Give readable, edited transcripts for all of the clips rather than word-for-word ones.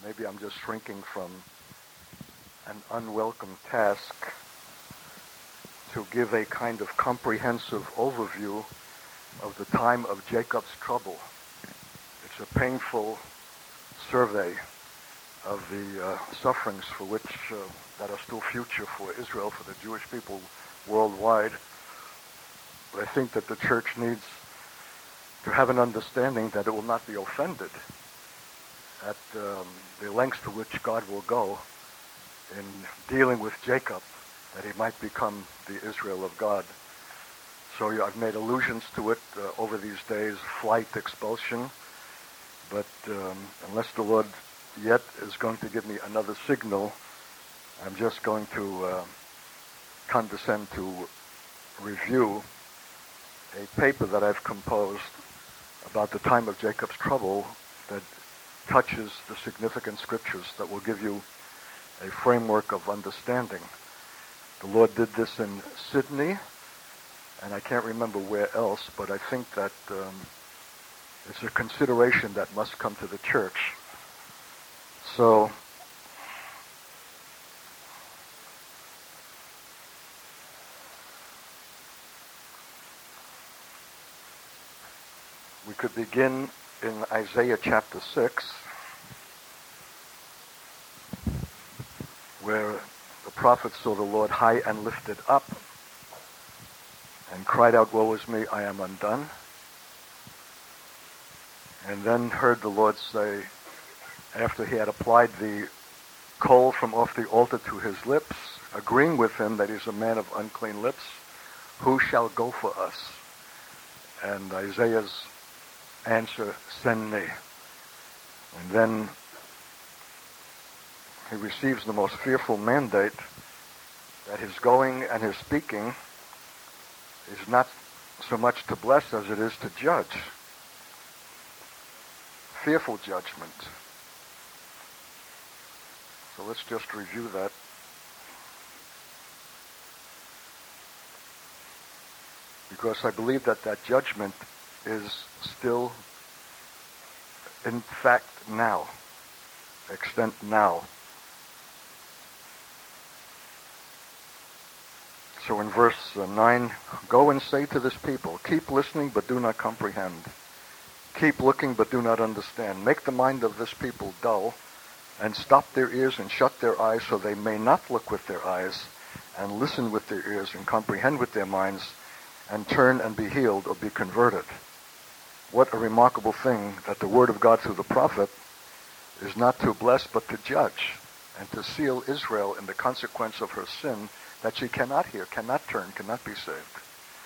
maybe I'm just shrinking from an unwelcome task to give a kind of comprehensive overview of the time of Jacob's trouble. It's a painful survey of the sufferings for which that are still future for Israel, for the Jewish people worldwide. But I think that the church needs to have an understanding that it will not be offended at the lengths to which God will go in dealing with Jacob, that he might become the Israel of God. So I've made allusions to it over these days, flight, expulsion, but unless the Lord yet is going to give me another signal, I'm just going to condescend to review a paper that I've composed about the time of Jacob's trouble that touches the significant scriptures that will give you a framework of understanding. The Lord did this in Sydney, and I can't remember where else, but I think that it's a consideration that must come to the church. So, we could begin in Isaiah chapter 6, where the prophet saw the Lord high and lifted up and cried out, "Woe is me, I am undone." And then heard the Lord say, after he had applied the coal from off the altar to his lips, agreeing with him that he's a man of unclean lips, "Who shall go for us?" And Isaiah's answer, "Send me." And then he receives the most fearful mandate that his going and his speaking is not so much to bless as it is to judge. Fearful judgment. So let's just review that. Because I believe that that judgment is still, in fact, now, extent now. So in verse 9, "Go and say to this people, keep listening but do not comprehend. Keep looking but do not understand. Make the mind of this people dull, and stop their ears and shut their eyes, so they may not look with their eyes, and listen with their ears, and comprehend with their minds, and turn and be healed or be converted." What a remarkable thing that the word of God through the prophet is not to bless but to judge, and to seal Israel in the consequence of her sin, that she cannot hear, cannot turn, cannot be saved.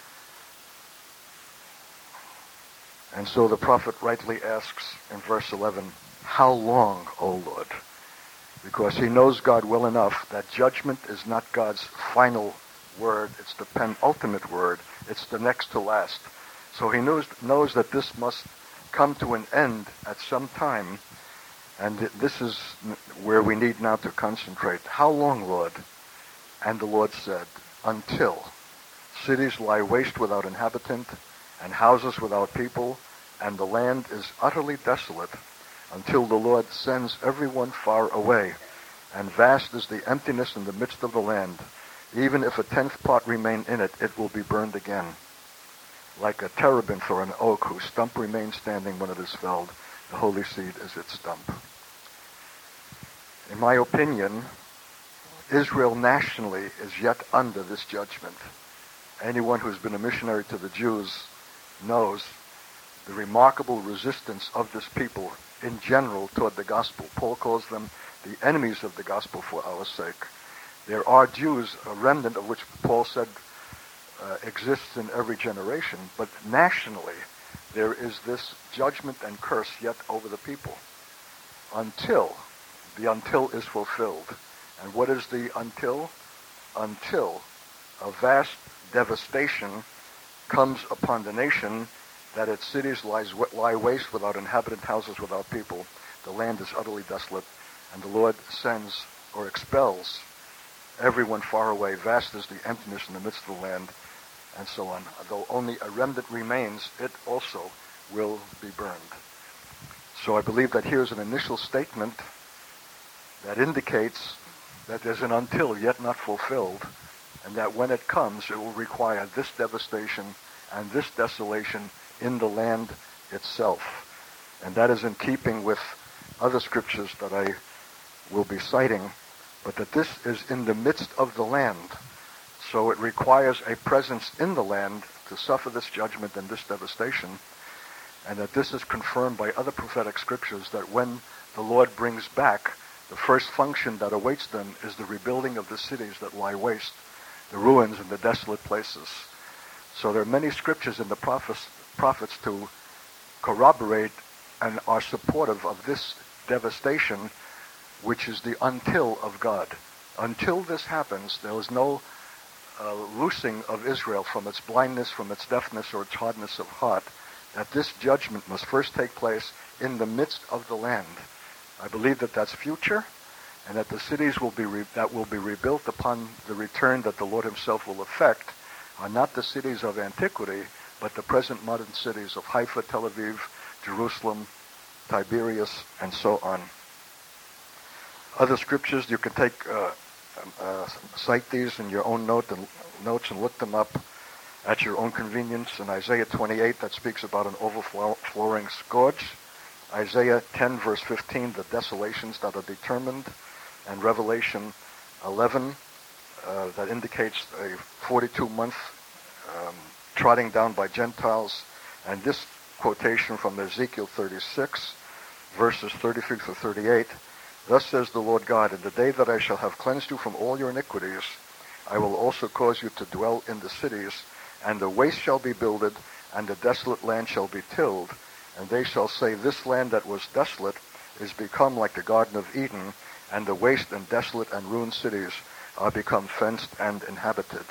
And so the prophet rightly asks in verse 11, "How long, O Lord?" Because he knows God well enough that judgment is not God's final word, it's the penultimate word, it's the next to last. So he knows that this must come to an end at some time, and this is where we need now to concentrate. "How long, Lord?" And the Lord said, "Until cities lie waste without inhabitant, and houses without people, and the land is utterly desolate, until the Lord sends everyone far away, and vast is the emptiness in the midst of the land. Even if a 10th part remain in it, it will be burned again. Like a terebinth or an oak whose stump remains standing when it is felled, the holy seed is its stump." In my opinion, Israel nationally is yet under this judgment. Anyone who's been a missionary to the Jews knows the remarkable resistance of this people in general toward the gospel. Paul calls them the enemies of the gospel for our sake. There are Jews, a remnant of which Paul said exists in every generation, but nationally there is this judgment and curse yet over the people until the until is fulfilled. And what is the until? Until a vast devastation comes upon the nation, that its cities lie waste without inhabitant, houses without people. The land is utterly desolate, and the Lord sends or expels everyone far away. Vast is the emptiness in the midst of the land, and so on. Though only a remnant remains, it also will be burned. So I believe that here's an initial statement that indicates that there's an until yet not fulfilled, and that when it comes, it will require this devastation and this desolation in the land itself. And that is in keeping with other scriptures that I will be citing, but that this is in the midst of the land. So it requires a presence in the land to suffer this judgment and this devastation, and that this is confirmed by other prophetic scriptures, that when the Lord brings back, the first function that awaits them is the rebuilding of the cities that lie waste, the ruins and the desolate places. So there are many scriptures in the prophets to corroborate and are supportive of this devastation, which is the until of God. Until this happens, there is no loosing of Israel from its blindness, from its deafness, or its hardness of heart, that this judgment must first take place in the midst of the land. I believe that that's future, and that the cities will be rebuilt upon the return that the Lord himself will effect are not the cities of antiquity, but the present modern cities of Haifa, Tel Aviv, Jerusalem, Tiberias, and so on. Other scriptures, you can cite these in your own notes and look them up at your own convenience. In Isaiah 28, that speaks about an overflowing scourge. Isaiah 10, verse 15, the desolations that are determined. And Revelation 11, that indicates a 42-month trotting down by Gentiles. And this quotation from Ezekiel 36, verses 33 to 38, thus says the Lord God, in the day that I shall have cleansed you from all your iniquities, I will also cause you to dwell in the cities, and the waste shall be builded, and the desolate land shall be tilled. And they shall say, this land that was desolate is become like the Garden of Eden, and the waste and desolate and ruined cities are become fenced and inhabited.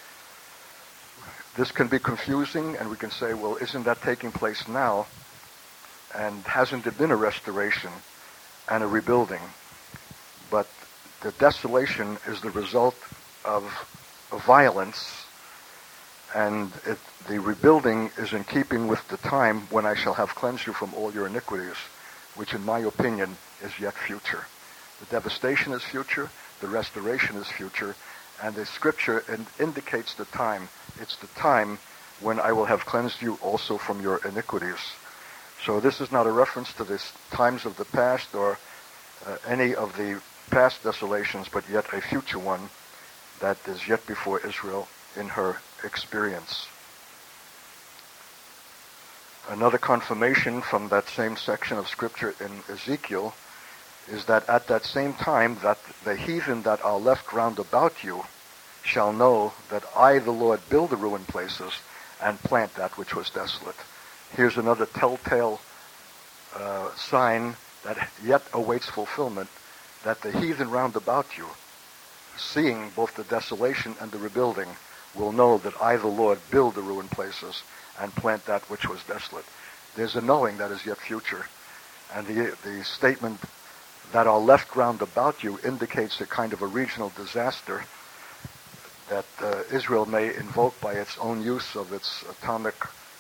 This can be confusing, and we can say, well, isn't that taking place now? And hasn't there been a restoration and a rebuilding? But the desolation is the result of violence, and the rebuilding is in keeping with the time when I shall have cleansed you from all your iniquities, which in my opinion is yet future. The devastation is future, the restoration is future, and the scripture indicates the time. It's the time when I will have cleansed you also from your iniquities. So this is not a reference to the times of the past or any of the past desolations, but yet a future one that is yet before Israel in her experience. Another confirmation from that same section of scripture in Ezekiel is that at that same time that the heathen that are left round about you shall know that I, the Lord, build the ruined places and plant that which was desolate. Here's another telltale sign that yet awaits fulfillment, that the heathen round about you, seeing both the desolation and the rebuilding, will know that I, the Lord, build the ruined places and plant that which was desolate. There's a knowing that is yet future. And the statement that are left round about you indicates a kind of a regional disaster that Israel may invoke by its own use of its atomic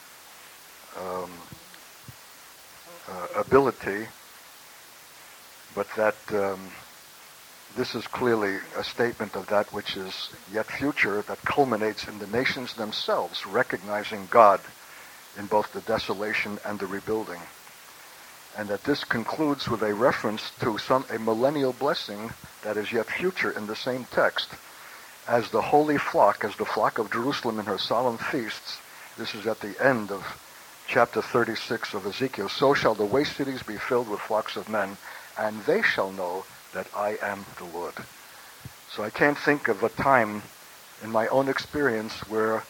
ability, but that this is clearly a statement of that which is yet future, that culminates in the nations themselves recognizing God in both the desolation and the rebuilding. And that this concludes with a reference to a millennial blessing that is yet future in the same text. As the holy flock, as the flock of Jerusalem in her solemn feasts, this is at the end of chapter 36 of Ezekiel, so shall the waste cities be filled with flocks of men, and they shall know that I am the Lord. So I can't think of a time in my own experience where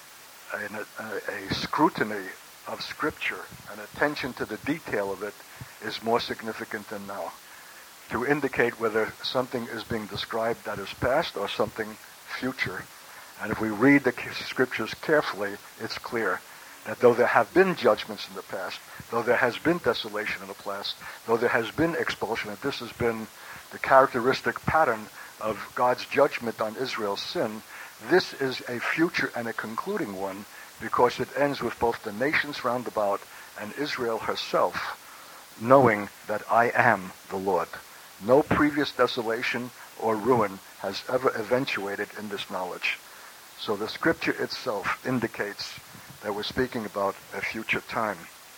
a scrutiny of Scripture and attention to the detail of it is more significant than now, to indicate whether something is being described that is past or something future. And if we read the Scriptures carefully, it's clear that though there have been judgments in the past, though there has been desolation in the past, though there has been expulsion, that this has been the characteristic pattern of God's judgment on Israel's sin, this is a future and a concluding one, because it ends with both the nations round about and Israel herself knowing that I am the Lord, No previous desolation or ruin has ever eventuated in this knowledge. So the scripture itself indicates that we're speaking about a future time.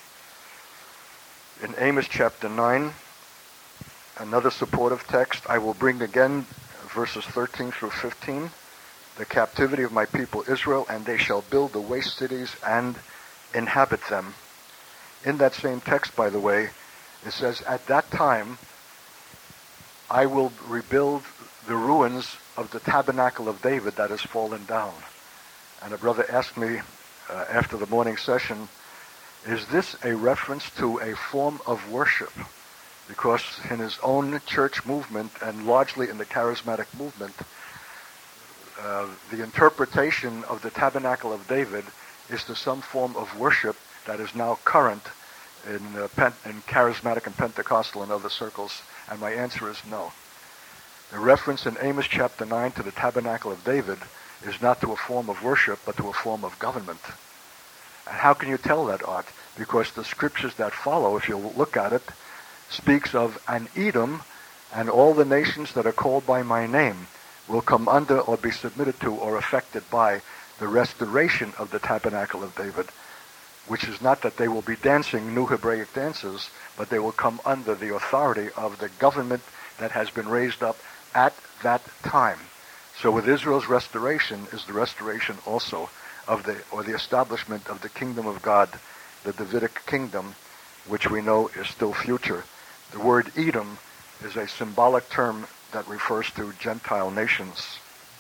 In Amos chapter 9, another supportive text, I will bring again verses 13 through 15, the captivity of my people Israel, and they shall build the waste cities and inhabit them. In that same text, by the way, it says, at that time, I will rebuild the ruins of the tabernacle of David that has fallen down. And a brother asked me after the morning session, is this a reference to a form of worship? Because in his own church movement, and largely in the charismatic movement, the interpretation of the tabernacle of David is to some form of worship that is now current in charismatic and Pentecostal and other circles. And my answer is no. The reference in Amos chapter 9 to the tabernacle of David is not to a form of worship, but to a form of government. And how can you tell that, Art? Because the scriptures that follow, if you look at it, speaks of an Edom, and all the nations that are called by my name will come under or be submitted to or affected by the restoration of the tabernacle of David, which is not that they will be dancing new Hebraic dances, but they will come under the authority of the government that has been raised up at that time. So with Israel's restoration is the restoration also of the establishment of the kingdom of God, the Davidic kingdom, which we know is still future. The word Edom is a symbolic term that refers to Gentile nations.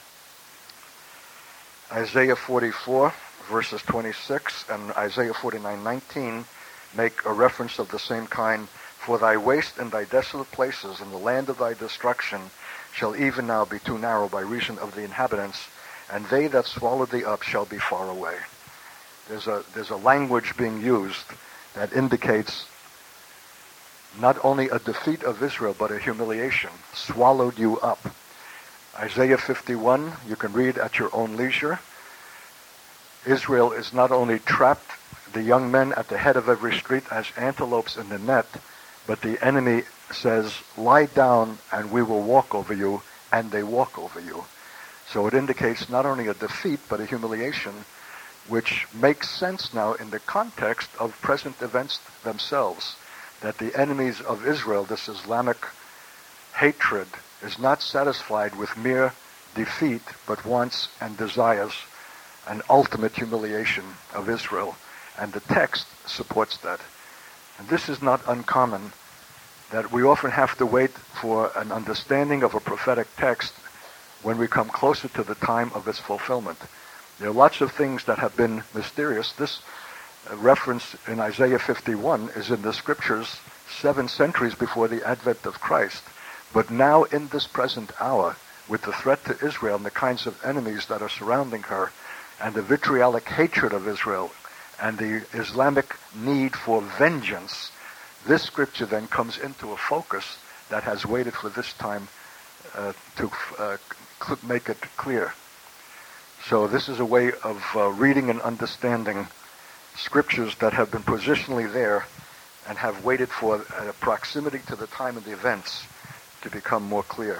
Isaiah 44, verses 26, and Isaiah 49:19 make a reference of the same kind. For thy waste and thy desolate places and the land of thy destruction shall even now be too narrow by reason of the inhabitants, and they that swallowed thee up shall be far away. There's a language being used that indicates not only a defeat of Israel, but a humiliation. Swallowed you up. Isaiah 51, you can read at your own leisure. Israel is not only trapped, the young men at the head of every street as antelopes in the net, but the enemy says, lie down and we will walk over you, and they walk over you. So it indicates not only a defeat, but a humiliation, which makes sense now in the context of present events themselves, that the enemies of Israel, this Islamic hatred, is not satisfied with mere defeat, but wants and desires an ultimate humiliation of Israel. And the text supports that. And this is not uncommon, that we often have to wait for an understanding of a prophetic text when we come closer to the time of its fulfillment. There are lots of things that have been mysterious. This reference in Isaiah 51 is in the scriptures 7 centuries before the advent of Christ. But now in this present hour, with the threat to Israel and the kinds of enemies that are surrounding her, and the vitriolic hatred of Israel, and the Islamic need for vengeance, this scripture then comes into a focus that has waited for this time to make it clear. So this is a way of reading and understanding scriptures that have been positionally there and have waited for a proximity to the time of the events to become more clear.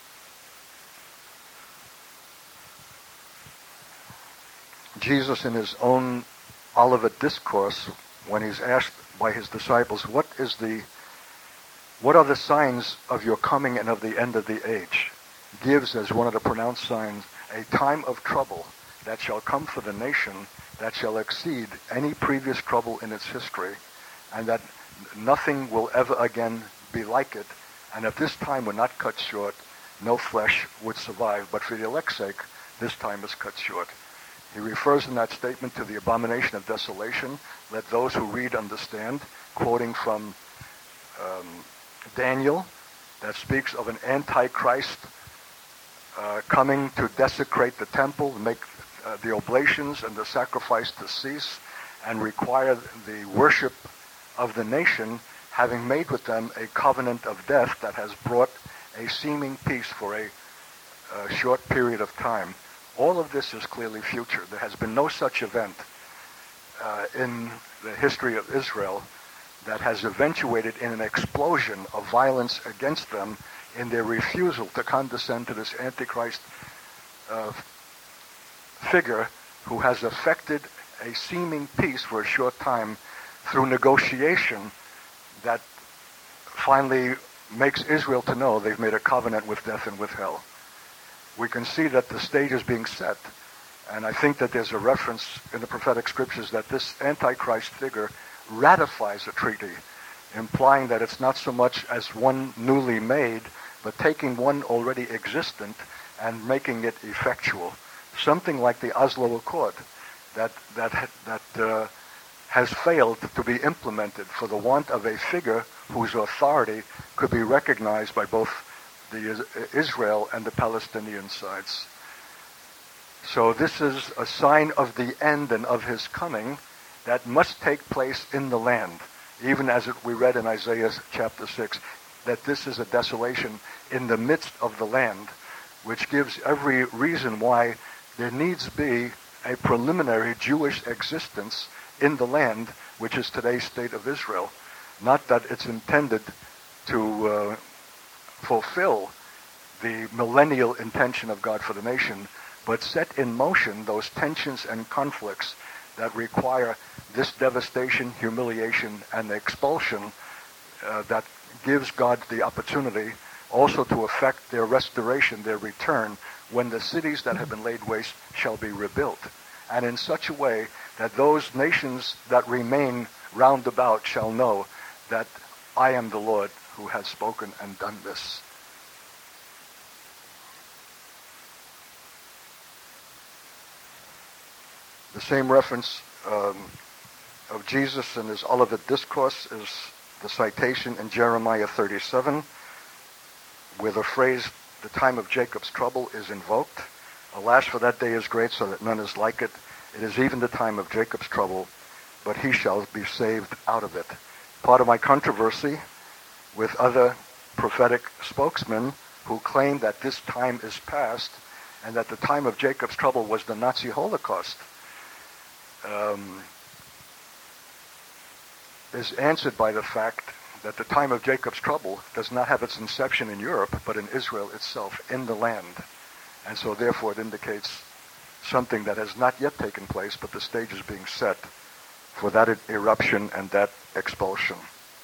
Jesus, in his own Olivet Discourse, when he's asked by his disciples, what are the signs of your coming and of the end of the age, gives as one of the pronounced signs a time of trouble that shall come for the nation that shall exceed any previous trouble in its history, and that nothing will ever again be like it. And if this time were not cut short, no flesh would survive. But for the elect's sake, this time is cut short. He refers in that statement to the abomination of desolation. Let those who read understand, quoting from Daniel, that speaks of an antichrist coming to desecrate the temple, make the oblations and the sacrifice to cease, and require the worship of the nation, having made with them a covenant of death that has brought a seeming peace for a short period of time. All of this is clearly future. There has been no such event in the history of Israel that has eventuated in an explosion of violence against them in their refusal to condescend to this Antichrist figure who has effected a seeming peace for a short time through negotiation that finally makes Israel to know they've made a covenant with death and with hell. We can see that the stage is being set, and I think that there's a reference in the prophetic scriptures that this Antichrist figure ratifies a treaty, implying that it's not so much as one newly made, but taking one already existent and making it effectual. Something like the Oslo Accord that has failed to be implemented for the want of a figure whose authority could be recognized by both the Israel and the Palestinian sides. So this is a sign of the end and of his coming that must take place in the land, even as we read in Isaiah chapter 6, that this is a desolation in the midst of the land, which gives every reason why there needs to be a preliminary Jewish existence in the land, which is today's state of Israel. Not that it's intended to fulfill the millennial intention of God for the nation, but set in motion those tensions and conflicts that require this devastation, humiliation, and expulsion that gives God the opportunity also to effect their restoration, their return, when the cities that have been laid waste shall be rebuilt, and in such a way that those nations that remain round about shall know that I am the Lord who has spoken and done this. The same reference of Jesus in his Olivet Discourse is the citation in Jeremiah 37, where the phrase, the time of Jacob's trouble, is invoked. Alas, for that day is great, so that none is like it. It is even the time of Jacob's trouble, but he shall be saved out of it. Part of my controversy with other prophetic spokesmen who claim that this time is past and that the time of Jacob's trouble was the Nazi Holocaust is answered by the fact that the time of Jacob's trouble does not have its inception in Europe, but in Israel itself, in the land. And so therefore it indicates something that has not yet taken place, but the stage is being set for that eruption and that expulsion.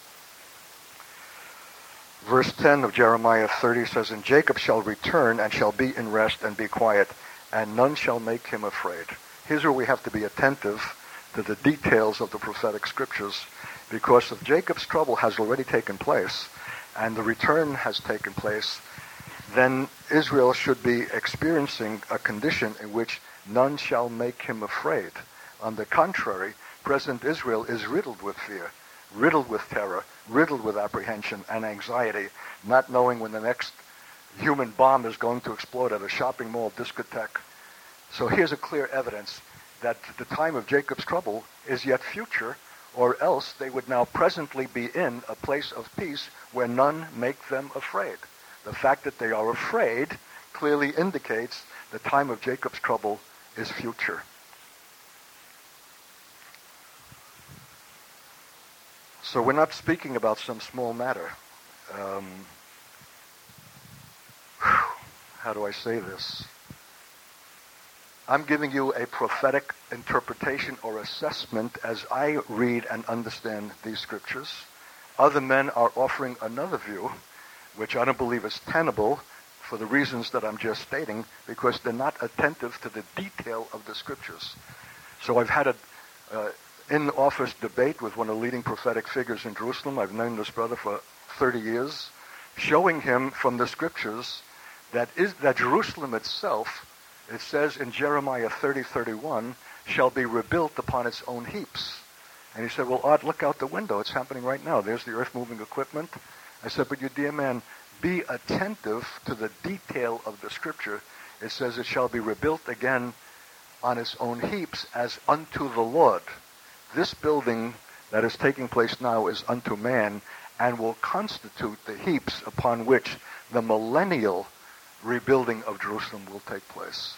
Verse 10 of Jeremiah 30 says, "And Jacob shall return and shall be in rest and be quiet, and none shall make him afraid." Here's where we have to be attentive to the details of the prophetic scriptures, because if Jacob's trouble has already taken place and the return has taken place, then Israel should be experiencing a condition in which none shall make him afraid. On the contrary, present Israel is riddled with fear, riddled with terror, riddled with apprehension and anxiety, not knowing when the next human bomb is going to explode at a shopping mall, discotheque. So here's a clear evidence that the time of Jacob's trouble is yet future, or else they would now presently be in a place of peace where none make them afraid. The fact that they are afraid clearly indicates the time of Jacob's trouble is future. So we're not speaking about some small matter. How do I say this? I'm giving you a prophetic interpretation or assessment as I read and understand these scriptures. Other men are offering another view, which I don't believe is tenable for the reasons that I'm just stating, because they're not attentive to the detail of the scriptures. So I've had a in-office debate with one of the leading prophetic figures in Jerusalem. I've known this brother for 30 years, showing him from the scriptures that Jerusalem itself, it says in Jeremiah 30:31, shall be rebuilt upon its own heaps. And he said, well, Art, look out the window. It's happening right now. There's the earth-moving equipment. I said, but you dear man, be attentive to the detail of the scripture. It says it shall be rebuilt again on its own heaps as unto the Lord. This building that is taking place now is unto man and will constitute the heaps upon which the millennial rebuilding of Jerusalem will take place.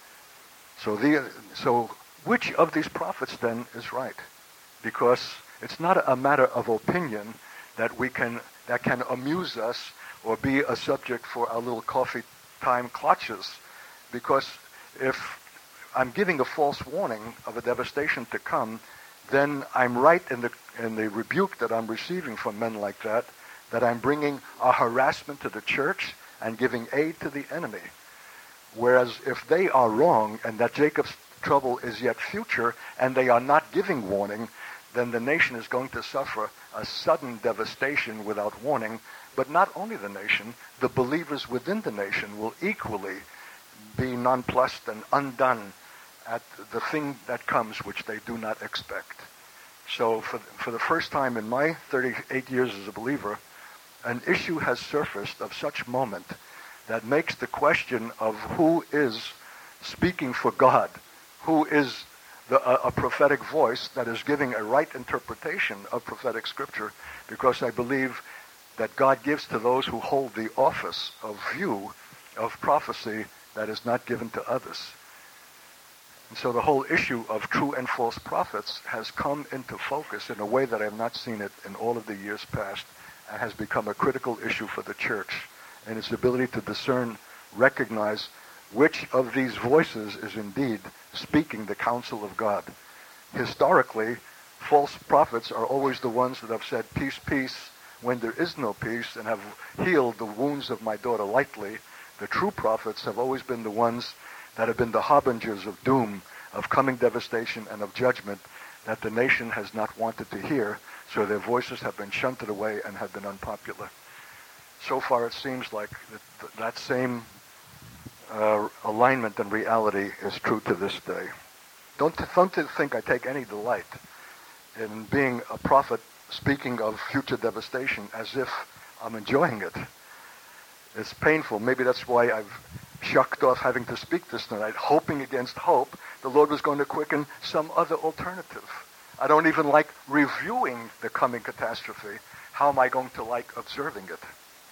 So which of these prophets then is right? Because it's not a matter of opinion that can amuse us or be a subject for our little coffee time clutches. Because if I'm giving a false warning of a devastation to come, then I'm right in the rebuke that I'm receiving from men like that I'm bringing a harassment to the church and giving aid to the enemy. Whereas if they are wrong and that Jacob's trouble is yet future and they are not giving warning, then the nation is going to suffer a sudden devastation without warning. But not only the nation, the believers within the nation will equally be nonplussed and undone at the thing that comes which they do not expect. So for the first time in my 38 years as a believer, an issue has surfaced of such moment that makes the question of who is speaking for God, who is a prophetic voice that is giving a right interpretation of prophetic scripture, because I believe that God gives to those who hold the office of view of prophecy that is not given to others. And so the whole issue of true and false prophets has come into focus in a way that I have not seen it in all of the years past, and has become a critical issue for the church, and its ability to discern, recognize which of these voices is indeed speaking the counsel of God. Historically, false prophets are always the ones that have said, peace, peace, when there is no peace, and have healed the wounds of my daughter lightly. The true prophets have always been the ones that have been the harbingers of doom, of coming devastation, and of judgment that the nation has not wanted to hear, so their voices have been shunted away and have been unpopular. So far it seems like that same alignment and reality is true to this day. Don't think I take any delight in being a prophet speaking of future devastation as if I'm enjoying it. It's painful. Maybe that's why I've shucked off having to speak this tonight, hoping against hope the Lord was going to quicken some other alternative. I don't even like reviewing the coming catastrophe. How am I going to like observing it?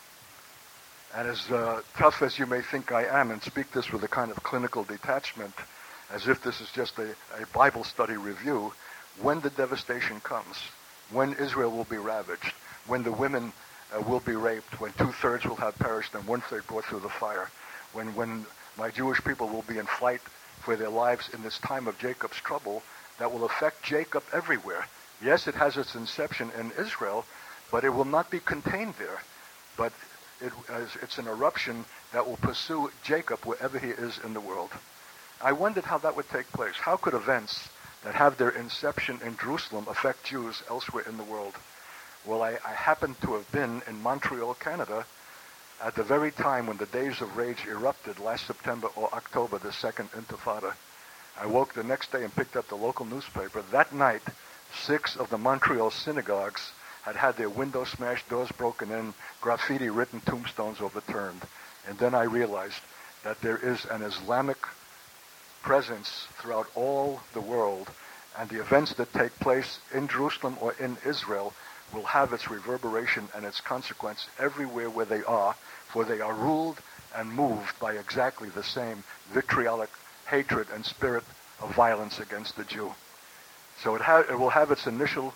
And as tough as you may think I am, and speak this with a kind of clinical detachment, as if this is just a Bible study review, when the devastation comes, when Israel will be ravaged, when the women will be raped, when 2/3 will have perished and 1/3 brought through the fire, when my Jewish people will be in flight for their lives in this time of Jacob's trouble that will affect Jacob everywhere. Yes, it has its inception in Israel, but it will not be contained there. But it's an eruption that will pursue Jacob wherever he is in the world. I wondered how that would take place. How could events that have their inception in Jerusalem affect Jews elsewhere in the world? Well, I happened to have been in Montreal, Canada, at the very time when the Days of Rage erupted last September or October, the Second Intifada. I woke the next day and picked up the local newspaper. That night, 6 of the Montreal synagogues had their windows smashed, doors broken in, graffiti written, tombstones overturned. And then I realized that there is an Islamic presence throughout all the world, and the events that take place in Jerusalem or in Israel will have its reverberation and its consequence everywhere where they are, for they are ruled and moved by exactly the same vitriolic hatred and spirit of violence against the Jew. So it will have its initial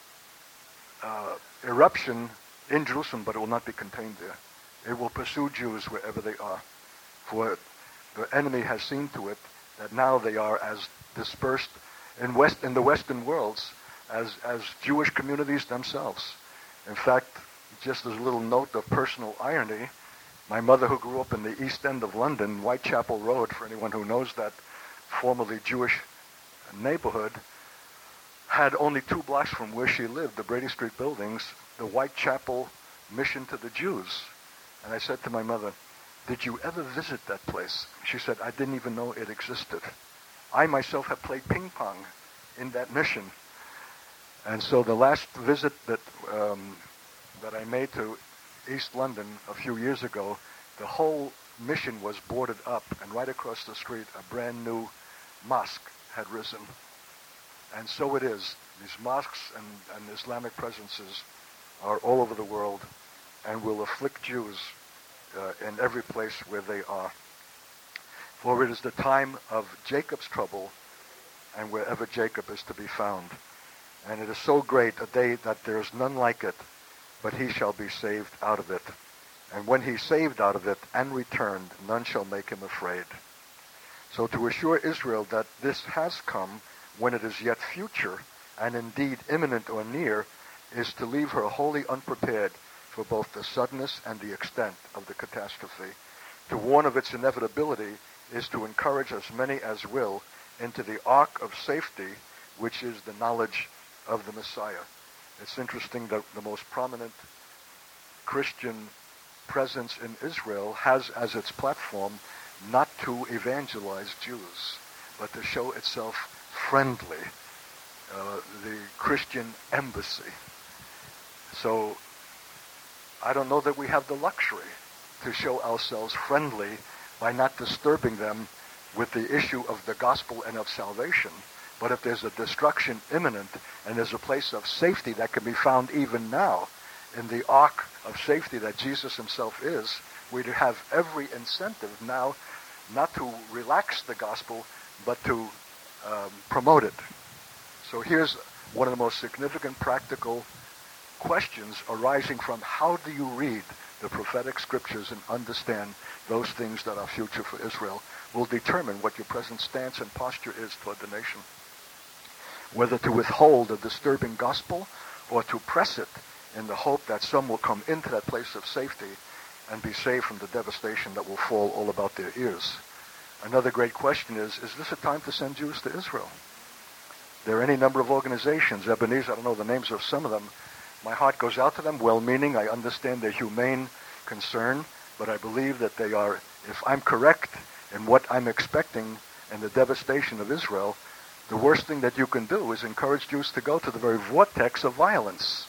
eruption in Jerusalem, but it will not be contained there. It will pursue Jews wherever they are, for the enemy has seen to it that now they are as dispersed in the Western worlds as Jewish communities themselves. In fact, just as a little note of personal irony, my mother, who grew up in the East End of London, Whitechapel Road, for anyone who knows that formerly Jewish neighborhood, had only 2 blocks from where she lived, the Brady Street buildings, the Whitechapel Mission to the Jews. And I said to my mother, "Did you ever visit that place?" She said, "I didn't even know it existed." I myself have played ping pong in that mission. And so the last visit that I made to East London a few years ago, the whole mission was boarded up, and right across the street, a brand new mosque had risen. And so it is. These mosques and Islamic presences are all over the world and will afflict Jews in every place where they are. For it is the time of Jacob's trouble, and wherever Jacob is to be found. And it is so great a day that there is none like it, but he shall be saved out of it. And when he's saved out of it and returned, none shall make him afraid. So to assure Israel that this has come when it is yet future, and indeed imminent or near, is to leave her wholly unprepared for both the suddenness and the extent of the catastrophe. To warn of its inevitability is to encourage as many as will into the ark of safety, which is the knowledge of the Messiah. It's interesting that the most prominent Christian presence in Israel has as its platform not to evangelize Jews, but to show itself friendly, the Christian embassy. So I don't know that we have the luxury to show ourselves friendly by not disturbing them with the issue of the gospel and of salvation. But if there's a destruction imminent and there's a place of safety that can be found even now in the ark of safety that Jesus himself is, we have every incentive now not to relax the gospel, but to promote it. So here's one of the most significant practical questions arising from how do you read the prophetic scriptures and understand those things that are future for Israel will determine what your present stance and posture is toward the nation. Whether to withhold a disturbing gospel or to press it in the hope that some will come into that place of safety and be saved from the devastation that will fall all about their ears. Another great question is this a time to send Jews to Israel? There are any number of organizations, Ebenezer, I don't know the names of some of them. My heart goes out to them, well-meaning. I understand their humane concern, but I believe that they are, if I'm correct in what I'm expecting in the devastation of Israel, the worst thing that you can do is encourage Jews to go to the very vortex of violence.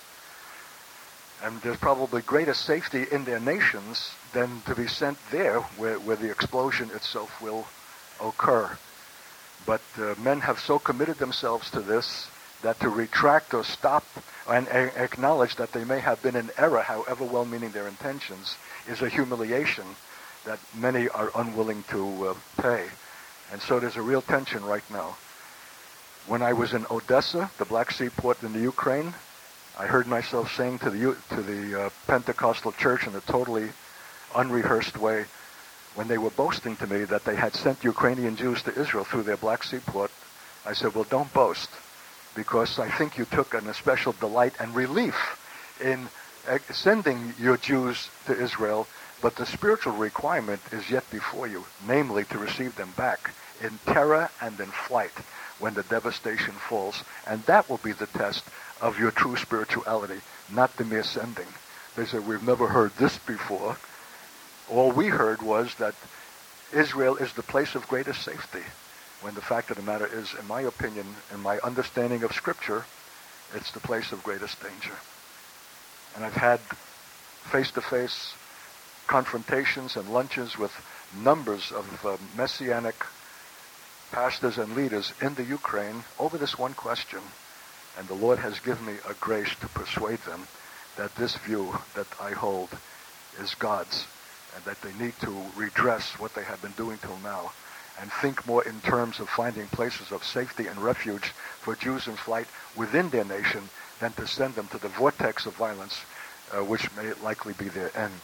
And there's probably greater safety in their nations than to be sent there where the explosion itself will occur. But men have so committed themselves to this that to retract or stop and acknowledge that they may have been in error, however well-meaning their intentions, is a humiliation that many are unwilling to pay. And so there's a real tension right now. When I was in Odessa, the Black Sea port in the Ukraine, I heard myself saying to the Pentecostal church in a totally unrehearsed way, when they were boasting to me that they had sent Ukrainian Jews to Israel through their Black Sea port, I said, well, don't boast, because I think you took an especial delight and relief in sending your Jews to Israel, but the spiritual requirement is yet before you, namely to receive them back in terror and in flight when the devastation falls. And that will be the test of your true spirituality, not the mere sending. They say, we've never heard this before. All we heard was that Israel is the place of greatest safety, when the fact of the matter is, in my opinion, in my understanding of Scripture, it's the place of greatest danger. And I've had face-to-face confrontations and lunches with numbers of Messianic pastors and leaders in the Ukraine over this one question. And the Lord has given me a grace to persuade them that this view that I hold is God's, and that they need to redress what they have been doing till now and think more in terms of finding places of safety and refuge for Jews in flight within their nation than to send them to the vortex of violence, which may likely be their end.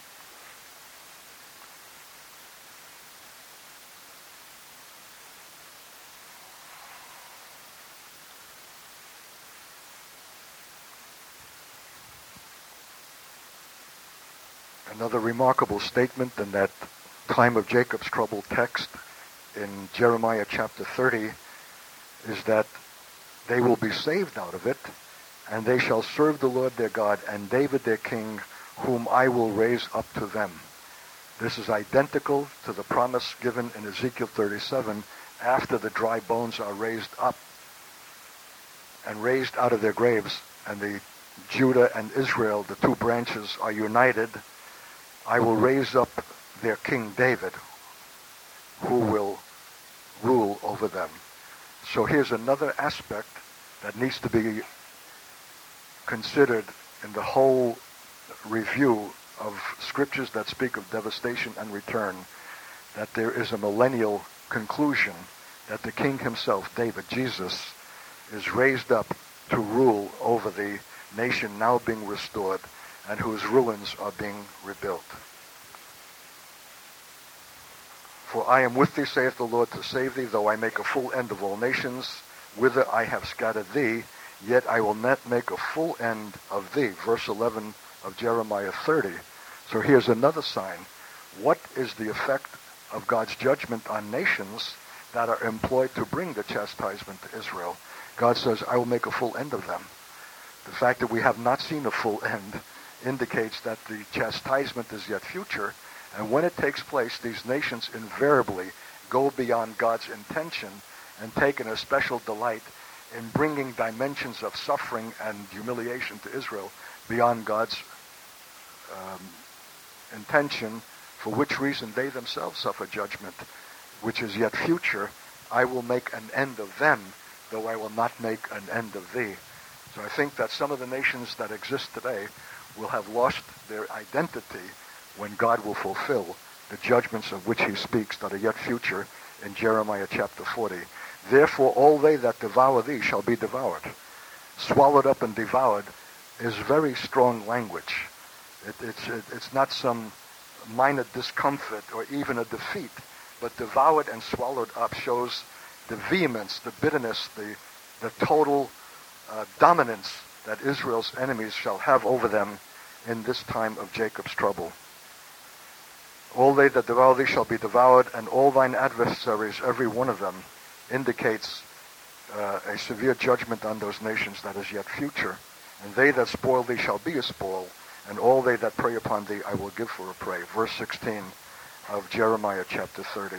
Another remarkable statement in that time of Jacob's trouble text in Jeremiah chapter 30 is that they will be saved out of it, and they shall serve the Lord their God and David their king, whom I will raise up to them. This is identical to the promise given in Ezekiel 37 after the dry bones are raised up and raised out of their graves, and the Judah and Israel, the two branches, are united. I will raise up their king David, who will rule over them. So here's another aspect that needs to be considered in the whole review of scriptures that speak of devastation and return, that there is a millennial conclusion that the king himself, David, Jesus, is raised up to rule over the nation now being restored, and whose ruins are being rebuilt. For I am with thee, saith the Lord, to save thee, though I make a full end of all nations, whither I have scattered thee, yet I will not make a full end of thee. Verse 11 of Jeremiah 30. So here's another sign. What is the effect of God's judgment on nations that are employed to bring the chastisement to Israel? God says, I will make a full end of them. The fact that we have not seen a full end indicates that the chastisement is yet future, and when it takes place, these nations invariably go beyond God's intention and take an especial delight in bringing dimensions of suffering and humiliation to Israel beyond God's intention, for which reason they themselves suffer judgment, which is yet future. I will make an end of them, though I will not make an end of thee. So I think that some of the nations that exist today will have lost their identity when God will fulfill the judgments of which he speaks that are yet future in Jeremiah chapter 40. Therefore all they that devour thee shall be devoured. Swallowed up and devoured is very strong language. It's not some minor discomfort or even a defeat, but devoured and swallowed up shows the vehemence, the bitterness, the total dominance that Israel's enemies shall have over them in this time of Jacob's trouble. All they that devour thee shall be devoured, and all thine adversaries, every one of them, indicates a severe judgment on those nations that is yet future. And they that spoil thee shall be a spoil, and all they that prey upon thee I will give for a prey. Verse 16 of Jeremiah chapter 30.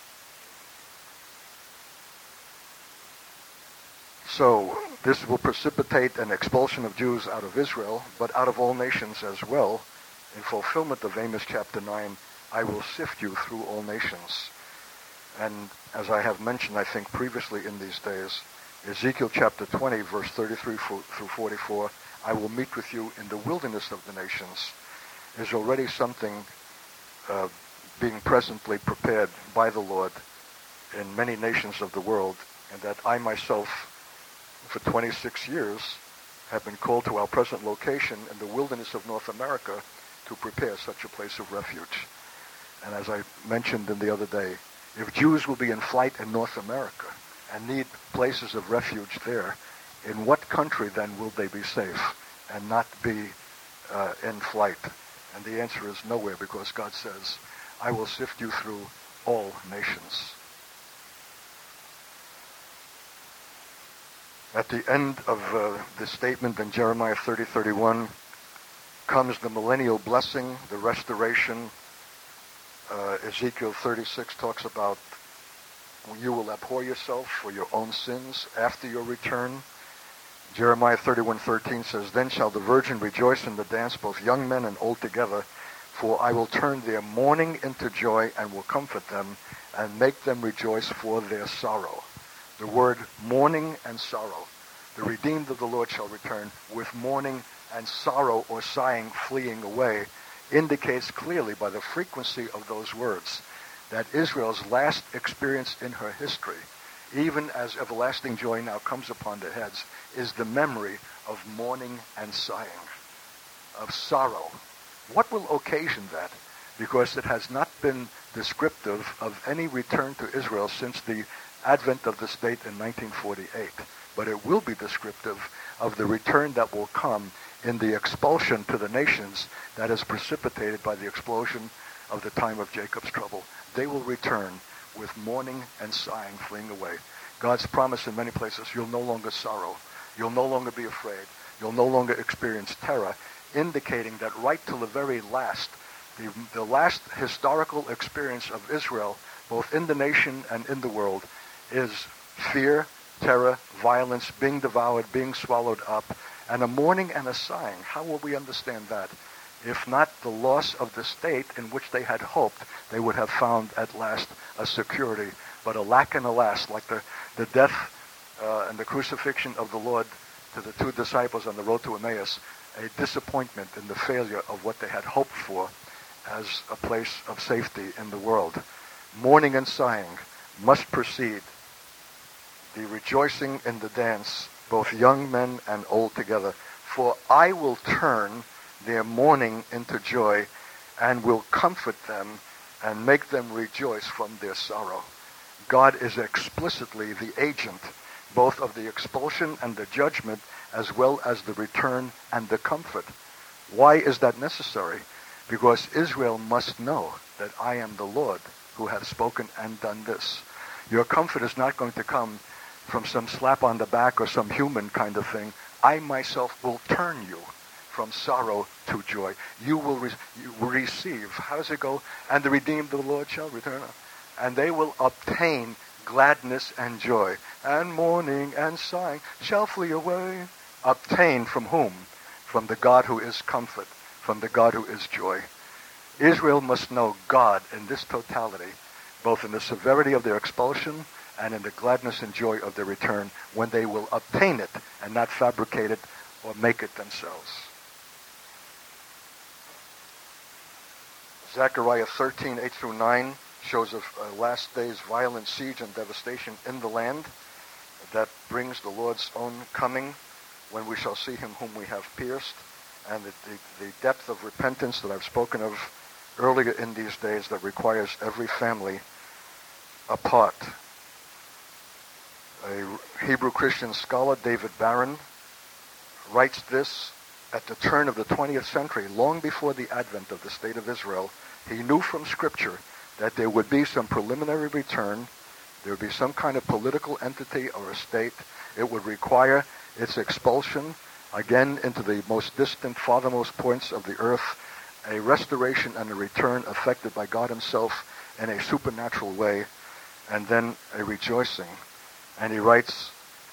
So this will precipitate an expulsion of Jews out of Israel, but out of all nations as well. In fulfillment of Amos chapter 9, I will sift you through all nations. And as I have mentioned, I think previously in these days, Ezekiel chapter 20, verse 33 through 44, I will meet with you in the wilderness of the nations, is already something being presently prepared by the Lord in many nations of the world, and that I myself, for 26 years, have been called to our present location in the wilderness of North America to prepare such a place of refuge. And as I mentioned in the other day, if Jews will be in flight in North America and need places of refuge there, in what country then will they be safe and not be in flight? And the answer is nowhere, because God says, I will sift you through all nations. At the end of this statement in Jeremiah 30:31 comes the millennial blessing, the restoration. Ezekiel 36 talks about you will abhor yourself for your own sins after your return. Jeremiah 31:13 says, Then shall the virgin rejoice in the dance, both young men and old together, for I will turn their mourning into joy and will comfort them and make them rejoice for their sorrow. The word mourning and sorrow. The redeemed of the Lord shall return with mourning and sorrow or sighing fleeing away, indicates clearly by the frequency of those words that Israel's last experience in her history, even as everlasting joy now comes upon their heads, is the memory of mourning and sighing, of sorrow. What will occasion that? Because it has not been descriptive of any return to Israel since the advent of the state in 1948. But it will be descriptive of the return that will come in the expulsion to the nations that is precipitated by the explosion of the time of Jacob's trouble. They will return with mourning and sighing fleeing away. God's promise in many places, you'll no longer sorrow. You'll no longer be afraid. You'll no longer experience terror, indicating that right till the very last, the last historical experience of Israel, both in the nation and in the world, is fear, terror, violence, being devoured, being swallowed up, and a mourning and a sighing. How will we understand that? If not the loss of the state in which they had hoped they would have found at last a security, but a lack and a last, like the death and the crucifixion of the Lord to the two disciples on the road to Emmaus, a disappointment in the failure of what they had hoped for as a place of safety in the world. Mourning and sighing must precede the rejoicing in the dance, both young men and old together. For I will turn their mourning into joy and will comfort them and make them rejoice from their sorrow. God is explicitly the agent both of the expulsion and the judgment, as well as the return and the comfort. Why is that necessary? Because Israel must know that I am the Lord who hath spoken and done this. Your comfort is not going to come from some slap on the back or some human kind of thing. I myself will turn you from sorrow to joy. You will receive. How does it go? And the redeemed of the Lord shall return. And they will obtain gladness and joy. And mourning and sighing shall flee away. Obtain from whom? From the God who is comfort, from the God who is joy. Israel must know God in this totality, both in the severity of their expulsion and in the gladness and joy of their return, when they will obtain it and not fabricate it or make it themselves. Zechariah 13, 8 through 9 shows a last day's violent siege and devastation in the land that brings the Lord's own coming, when we shall see him whom we have pierced, and the depth of repentance that I've spoken of earlier in these days that requires every family apart. A Hebrew Christian scholar, David Barron, writes this: at the turn of the 20th century, long before the advent of the State of Israel, he knew from Scripture that there would be some preliminary return, there would be some kind of political entity or a state. It would require its expulsion, again into the most distant, farthermost points of the earth, a restoration and a return effected by God himself in a supernatural way, and then a rejoicing. And he writes,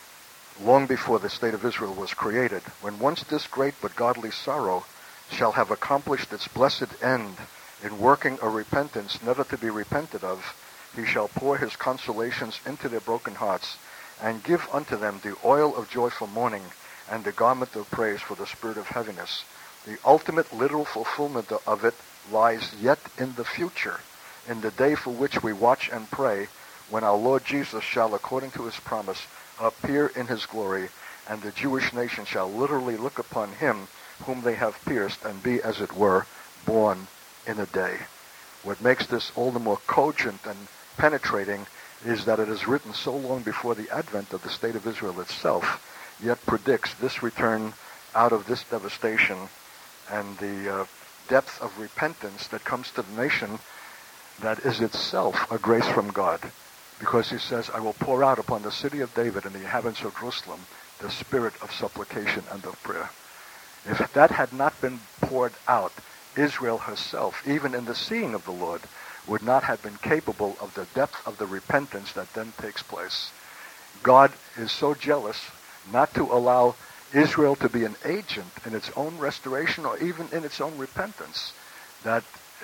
long before the state of Israel was created, when once this great but godly sorrow shall have accomplished its blessed end in working a repentance never to be repented of, he shall pour his consolations into their broken hearts, and give unto them the oil of joyful mourning, and the garment of praise for the spirit of heaviness. The ultimate literal fulfillment of it lies yet in the future, in the day for which we watch and pray, when our Lord Jesus shall, according to his promise, appear in his glory, and the Jewish nation shall literally look upon him whom they have pierced, and be, as it were, born in a day. What makes this all the more cogent and penetrating is that it is written so long before the advent of the state of Israel itself, yet predicts this return out of this devastation and the depth of repentance that comes to the nation, that is itself a grace from God. Because he says, I will pour out upon the city of David and the inhabitants of Jerusalem the spirit of supplication and of prayer. If that had not been poured out, Israel herself, even in the seeing of the Lord, would not have been capable of the depth of the repentance that then takes place. God is so jealous not to allow Israel to be an agent in its own restoration or even in its own repentance, that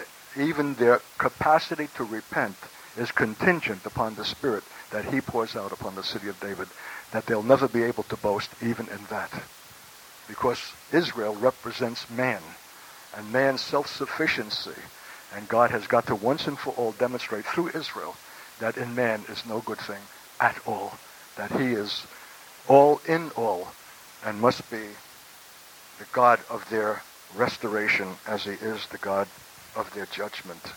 even their capacity to repent is contingent upon the spirit that he pours out upon the city of David, that they'll never be able to boast even in that. Because Israel represents man and man's self-sufficiency. And God has got to once and for all demonstrate through Israel that in man is no good thing at all, that he is all in all and must be the God of their restoration as he is the God of their judgment.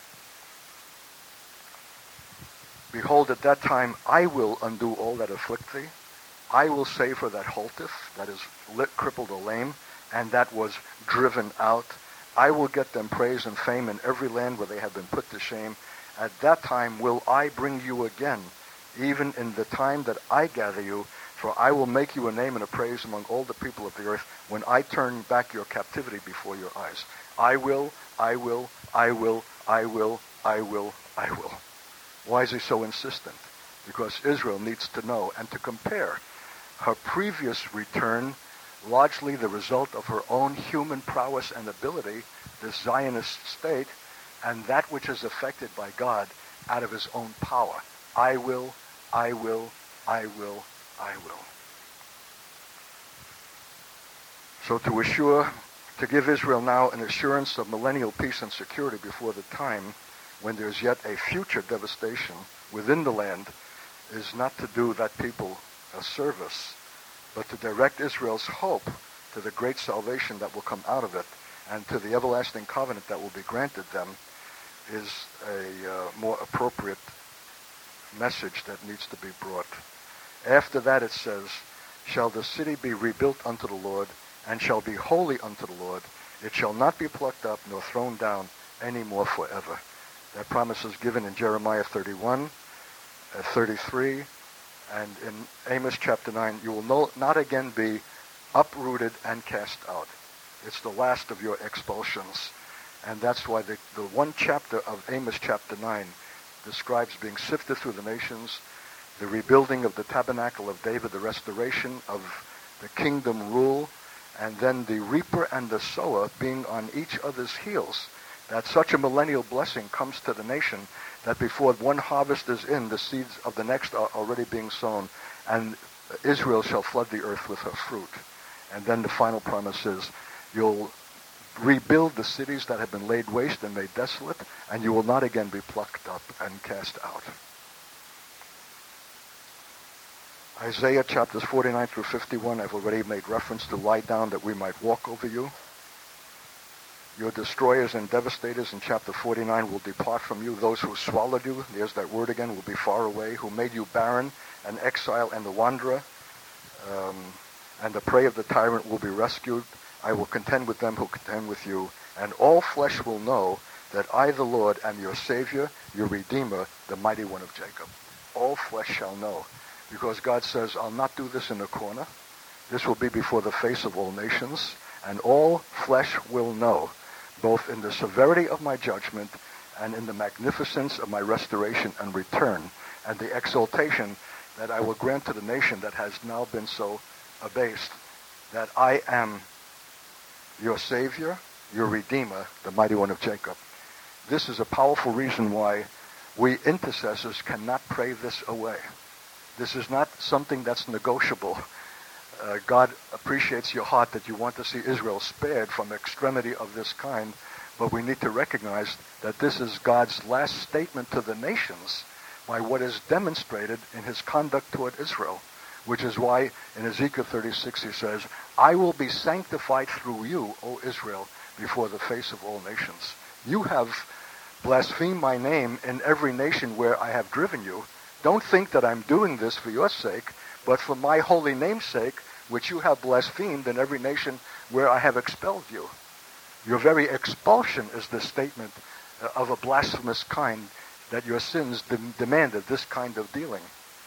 Behold, at that time I will undo all that afflict thee. I will save her that halteth, that is crippled or lame, and that was driven out. I will get them praise and fame in every land where they have been put to shame. At that time will I bring you again, even in the time that I gather you, for I will make you a name and a praise among all the people of the earth, when I turn back your captivity before your eyes. I will, I will, I will, I will, I will, I will. Why is he so insistent? Because Israel needs to know and to compare her previous return, largely the result of her own human prowess and ability, this Zionist state, and that which is effected by God out of his own power. I will, I will, I will, I will. So to give Israel now an assurance of millennial peace and security before the time when there is yet a future devastation within the land, is not to do that people a service, but to direct Israel's hope to the great salvation that will come out of it, and to the everlasting covenant that will be granted them is a more appropriate message that needs to be brought. After that it says, shall the city be rebuilt unto the Lord, and shall be holy unto the Lord. It shall not be plucked up nor thrown down any more forever. That promise is given in Jeremiah 31, 33, and in Amos chapter 9. You will not again be uprooted and cast out. It's the last of your expulsions. And that's why the one chapter of Amos chapter 9 describes being sifted through the nations, the rebuilding of the tabernacle of David, the restoration of the kingdom rule, and then the reaper and the sower being on each other's heels. That such a millennial blessing comes to the nation that before one harvest is in, the seeds of the next are already being sown, and Israel shall flood the earth with her fruit. And then the final promise is, you'll rebuild the cities that have been laid waste and made desolate, and you will not again be plucked up and cast out. Isaiah chapters 49 through 51, I've already made reference to lie down that we might walk over you. Your destroyers and devastators in chapter 49 will depart from you. Those who swallowed you, there's that word again, will be far away. Who made you barren, an exile and a wanderer, and the prey of the tyrant will be rescued. I will contend with them who contend with you, and all flesh will know that I, the Lord, am your Savior, your Redeemer, the Mighty One of Jacob. All flesh shall know. Because God says, I'll not do this in a corner. This will be before the face of all nations, and all flesh will know, both in the severity of my judgment and in the magnificence of my restoration and return, and the exaltation that I will grant to the nation that has now been so abased, that I am your Savior, your Redeemer, the Mighty One of Jacob. This is a powerful reason why we intercessors cannot pray this away. This is not something that's negotiable. God appreciates your heart that you want to see Israel spared from extremity of this kind, but we need to recognize that this is God's last statement to the nations by what is demonstrated in his conduct toward Israel, which is why in Ezekiel 36 he says, I will be sanctified through you, O Israel, before the face of all nations. You have blasphemed my name in every nation where I have driven you. Don't think that I'm doing this for your sake, but for my holy name's sake, which you have blasphemed in every nation where I have expelled you. Your very expulsion is the statement of a blasphemous kind, that your sins demanded this kind of dealing.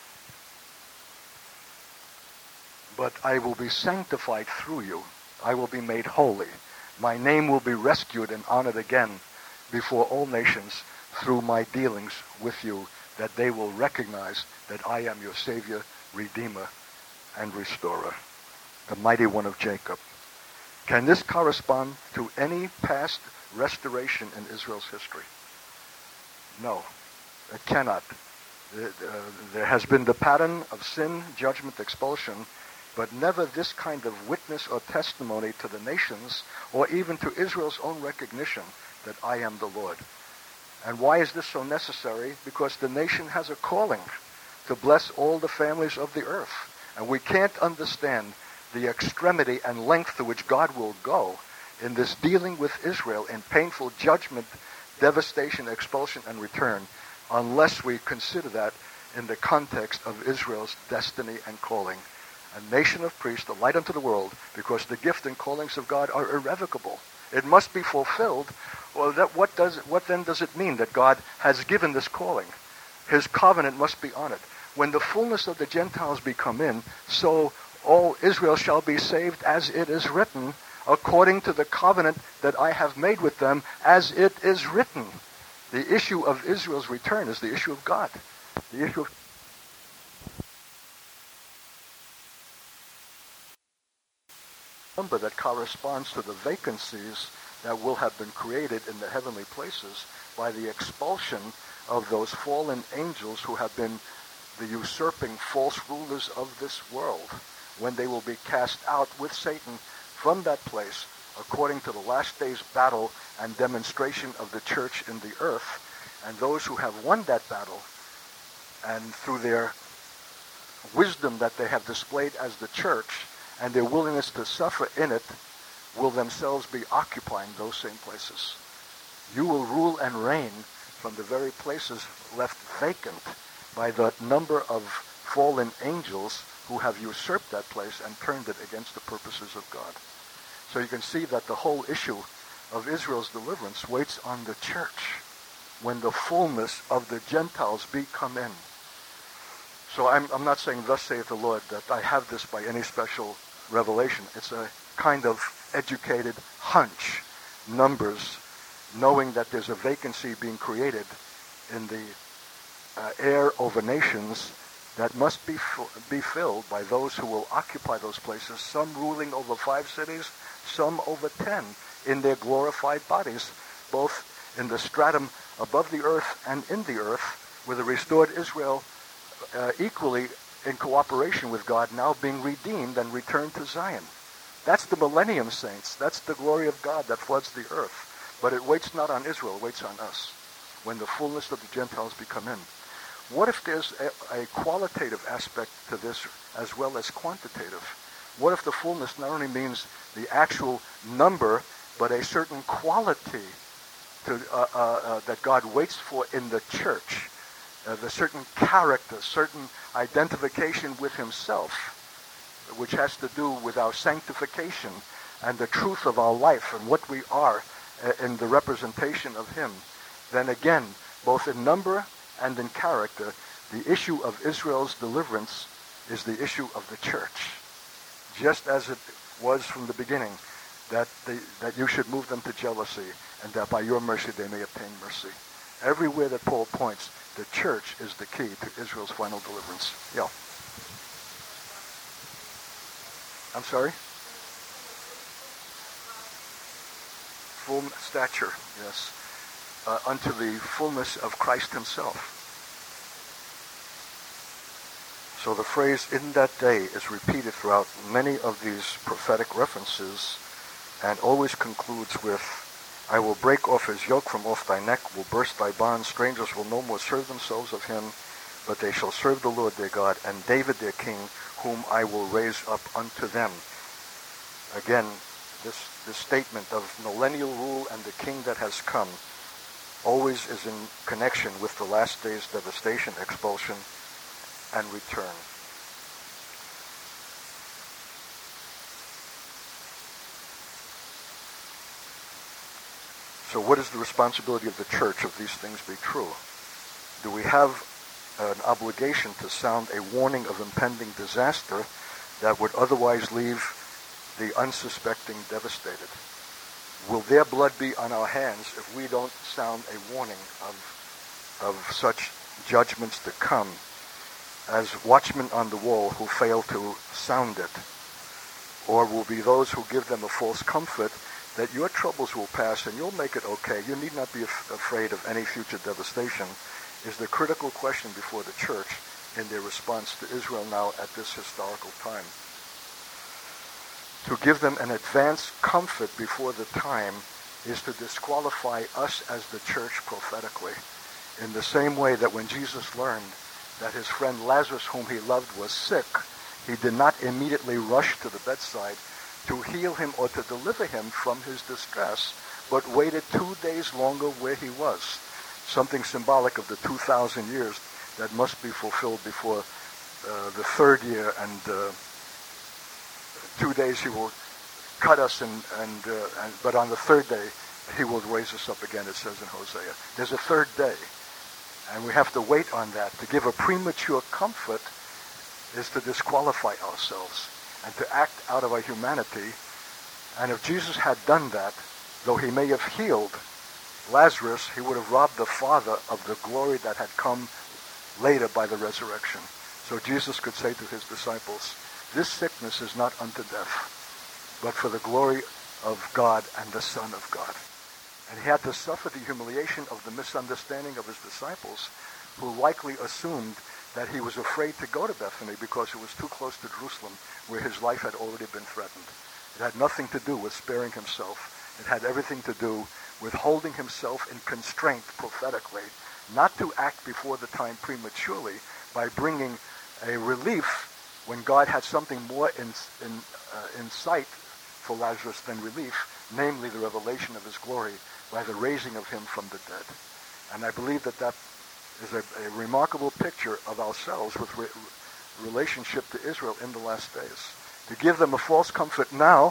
But I will be sanctified through you. I will be made holy. My name will be rescued and honored again before all nations through my dealings with you, that they will recognize that I am your Savior, Redeemer, and Restorer, the Mighty One of Jacob. Can this correspond to any past restoration in Israel's history? No, it cannot. There has been the pattern of sin, judgment, expulsion, but never this kind of witness or testimony to the nations, or even to Israel's own recognition that I am the Lord. And why is this so necessary? Because the nation has a calling to bless all the families of the earth. And we can't understand the extremity and length to which God will go in this dealing with Israel in painful judgment, devastation, expulsion, and return, unless we consider that in the context of Israel's destiny and calling. A nation of priests, a light unto the world, because the gift and callings of God are irrevocable. It must be fulfilled. Well, what then does it mean that God has given this calling? His covenant must be honored. When the fullness of the Gentiles be come in, so all Israel shall be saved, as it is written, according to the covenant that I have made with them, as it is written. The issue of Israel's return is the issue of God. The issue of number that corresponds to the vacancies that will have been created in the heavenly places by the expulsion of those fallen angels who have been the usurping false rulers of this world, when they will be cast out with Satan from that place according to the last day's battle and demonstration of the church in the earth. And those who have won that battle, and through their wisdom that they have displayed as the church and their willingness to suffer in it, will themselves be occupying those same places. You will rule and reign from the very places left vacant by the number of fallen angels who have usurped that place and turned it against the purposes of God. So you can see that the whole issue of Israel's deliverance waits on the church when the fullness of the Gentiles be come in. So I'm not saying, thus saith the Lord, that I have this by any special revelation. It's a kind of educated hunch, numbers, knowing that there's a vacancy being created in the air over nations that must be filled by those who will occupy those places, some ruling over 5 cities, some over 10 in their glorified bodies, both in the stratum above the earth and in the earth, with a restored Israel equally in cooperation with God, now being redeemed and returned to Zion. That's the millennium saints. That's the glory of God that floods the earth. But it waits not on Israel, it waits on us, when the fullness of the Gentiles become in. What if there's a qualitative aspect to this as well as quantitative? What if the fullness not only means the actual number, but a certain quality that God waits for in the church, the certain character, certain identification with himself, which has to do with our sanctification and the truth of our life and what we are in the representation of him, then again, both in number and in character, the issue of Israel's deliverance is the issue of the church. Just as it was from the beginning, that you should move them to jealousy, and that by your mercy they may obtain mercy. Everywhere that Paul points, the church is the key to Israel's final deliverance. Yeah. I'm sorry? Full stature, yes. Unto the fullness of Christ himself. So the phrase "in that day" is repeated throughout many of these prophetic references and always concludes with, "I will break off his yoke from off thy neck, will burst thy bonds. Strangers will no more serve themselves of him, but they shall serve the Lord their God, and David their king, whom I will raise up unto them." Again, this statement of millennial rule and the king that has come always is in connection with the last days devastation, expulsion, and return. So what is the responsibility of the church if these things be true? Do we have an obligation to sound a warning of impending disaster that would otherwise leave the unsuspecting devastated? Will their blood be on our hands if we don't sound a warning of such judgments to come as watchmen on the wall who fail to sound it? Or will be those who give them a false comfort that your troubles will pass and you'll make it okay, you need not be afraid of any future devastation, is the critical question before the church in their response to Israel now at this historical time. To give them an advance comfort before the time is to disqualify us as the church prophetically. In the same way that when Jesus learned that his friend Lazarus, whom he loved, was sick, he did not immediately rush to the bedside to heal him or to deliver him from his distress, but waited 2 days longer where he was. Something symbolic of the 2,000 years that must be fulfilled before the third year, and 2 days he will cut us, but on the third day he will raise us up again, it says in Hosea. There's a third day, and we have to wait on that. To give a premature comfort is to disqualify ourselves and to act out of our humanity. And if Jesus had done that, though he may have healed Lazarus, he would have robbed the Father of the glory that had come later by the resurrection. So Jesus could say to his disciples, "This sickness is not unto death, but for the glory of God and the Son of God." And he had to suffer the humiliation of the misunderstanding of his disciples, who likely assumed that he was afraid to go to Bethany because it was too close to Jerusalem, where his life had already been threatened. It had nothing to do with sparing himself. It had everything to do with holding himself in constraint prophetically, not to act before the time prematurely by bringing a relief when God had something more in sight for Lazarus than relief, namely the revelation of his glory by the raising of him from the dead. And I believe that that is a remarkable picture of ourselves with relationship to Israel in the last days. To give them a false comfort now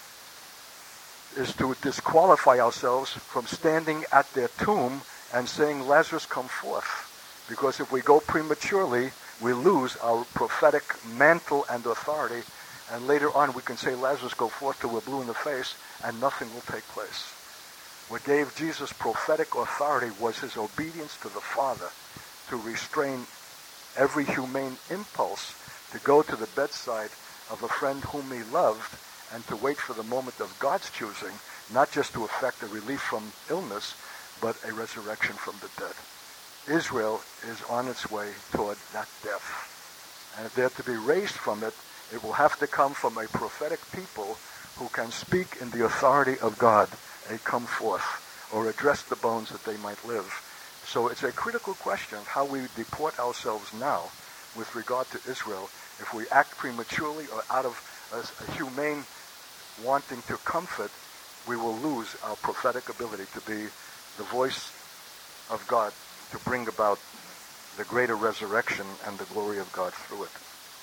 is to disqualify ourselves from standing at their tomb and saying, Lazarus, come forth. Because if we go prematurely, we lose our prophetic mantle and authority, and later on we can say, Lazarus, go forth till we're blue in the face, and nothing will take place. What gave Jesus prophetic authority was his obedience to the Father to restrain every humane impulse to go to the bedside of a friend whom he loved and to wait for the moment of God's choosing, not just to effect a relief from illness, but a resurrection from the dead. Israel is on its way toward that death. And if they're to be raised from it, it will have to come from a prophetic people who can speak in the authority of God, a come forth, or address the bones that they might live. So it's a critical question of how we deport ourselves now with regard to Israel. If we act prematurely or out of a humane wanting to comfort, we will lose our prophetic ability to be the voice of God to bring about the greater resurrection and the glory of God through it.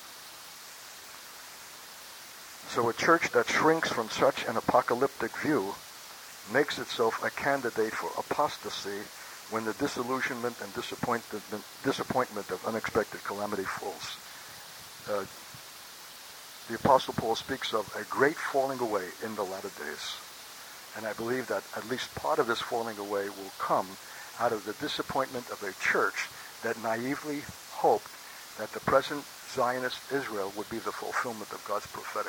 So a church that shrinks from such an apocalyptic view makes itself a candidate for apostasy when the disillusionment and disappointment of unexpected calamity falls. The Apostle Paul speaks of a great falling away in the latter days. And I believe that at least part of this falling away will come out of the disappointment of a church that naively hoped that the present Zionist Israel would be the fulfillment of God's prophetic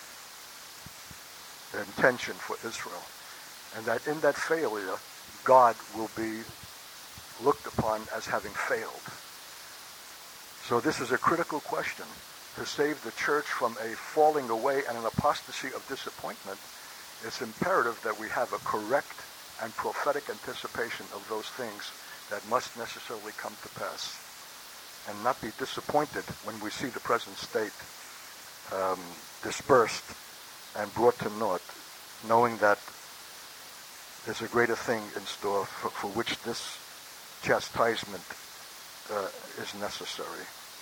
intention for Israel. And that in that failure, God will be looked upon as having failed. So this is a critical question. To save the church from a falling away and an apostasy of disappointment, it's imperative that we have a correct and prophetic anticipation of those things that must necessarily come to pass, and not be disappointed when we see the present state dispersed and brought to naught, knowing that there's a greater thing in store for which this chastisement is necessary.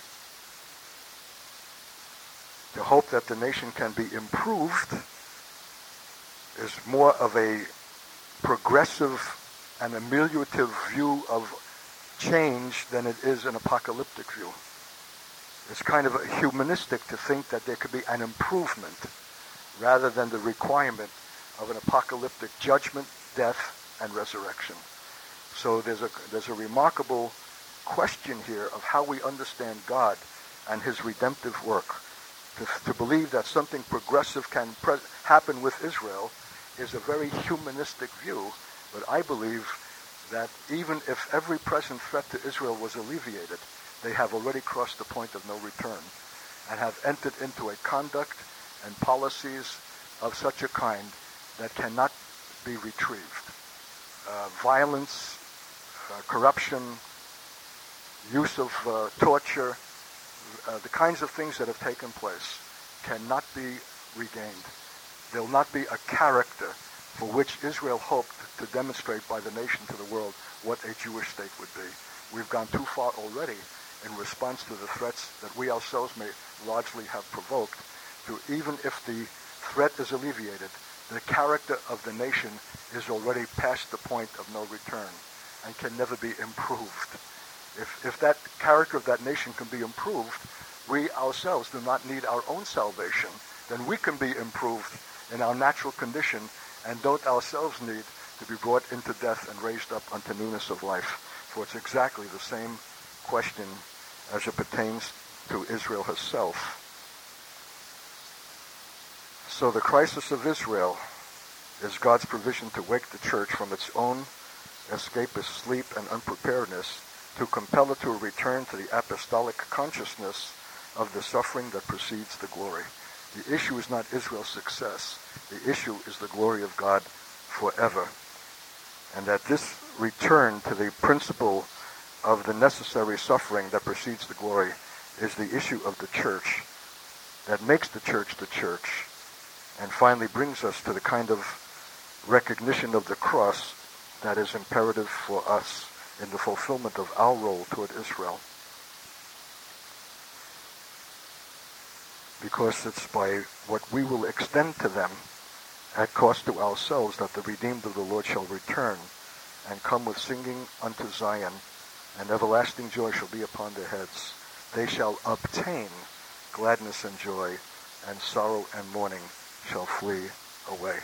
To hope that the nation can be improved is more of a progressive and ameliorative view of change than it is an apocalyptic view. It's kind of humanistic to think that there could be an improvement rather than the requirement of an apocalyptic judgment, death, and resurrection. So there's a remarkable question here of how we understand God and his redemptive work. To believe that something progressive can happen with Israel is a very humanistic view, but I believe that even if every present threat to Israel was alleviated, they have already crossed the point of no return and have entered into a conduct and policies of such a kind that cannot be retrieved. Violence, corruption, use of torture, the kinds of things that have taken place cannot be regained. There will not be a character for which Israel hoped to demonstrate by the nation to the world what a Jewish state would be. We've gone too far already in response to the threats that we ourselves may largely have provoked, to even if the threat is alleviated, the character of the nation is already past the point of no return and can never be improved. If that character of that nation can be improved, we ourselves do not need our own salvation. Then we can be improved in our natural condition and don't ourselves need to be brought into death and raised up unto newness of life. For it's exactly the same question as it pertains to Israel herself. So the crisis of Israel is God's provision to wake the church from its own escapist sleep and unpreparedness, to compel it to a return to the apostolic consciousness of the suffering that precedes the glory. The issue is not Israel's success. The issue is the glory of God forever. And that this return to the principle of the necessary suffering that precedes the glory is the issue of the church, that makes the church, and finally brings us to the kind of recognition of the cross that is imperative for us in the fulfillment of our role toward Israel. Because it's by what we will extend to them at cost to ourselves that the redeemed of the Lord shall return and come with singing unto Zion, and everlasting joy shall be upon their heads. They shall obtain gladness and joy, and sorrow and mourning shall flee away.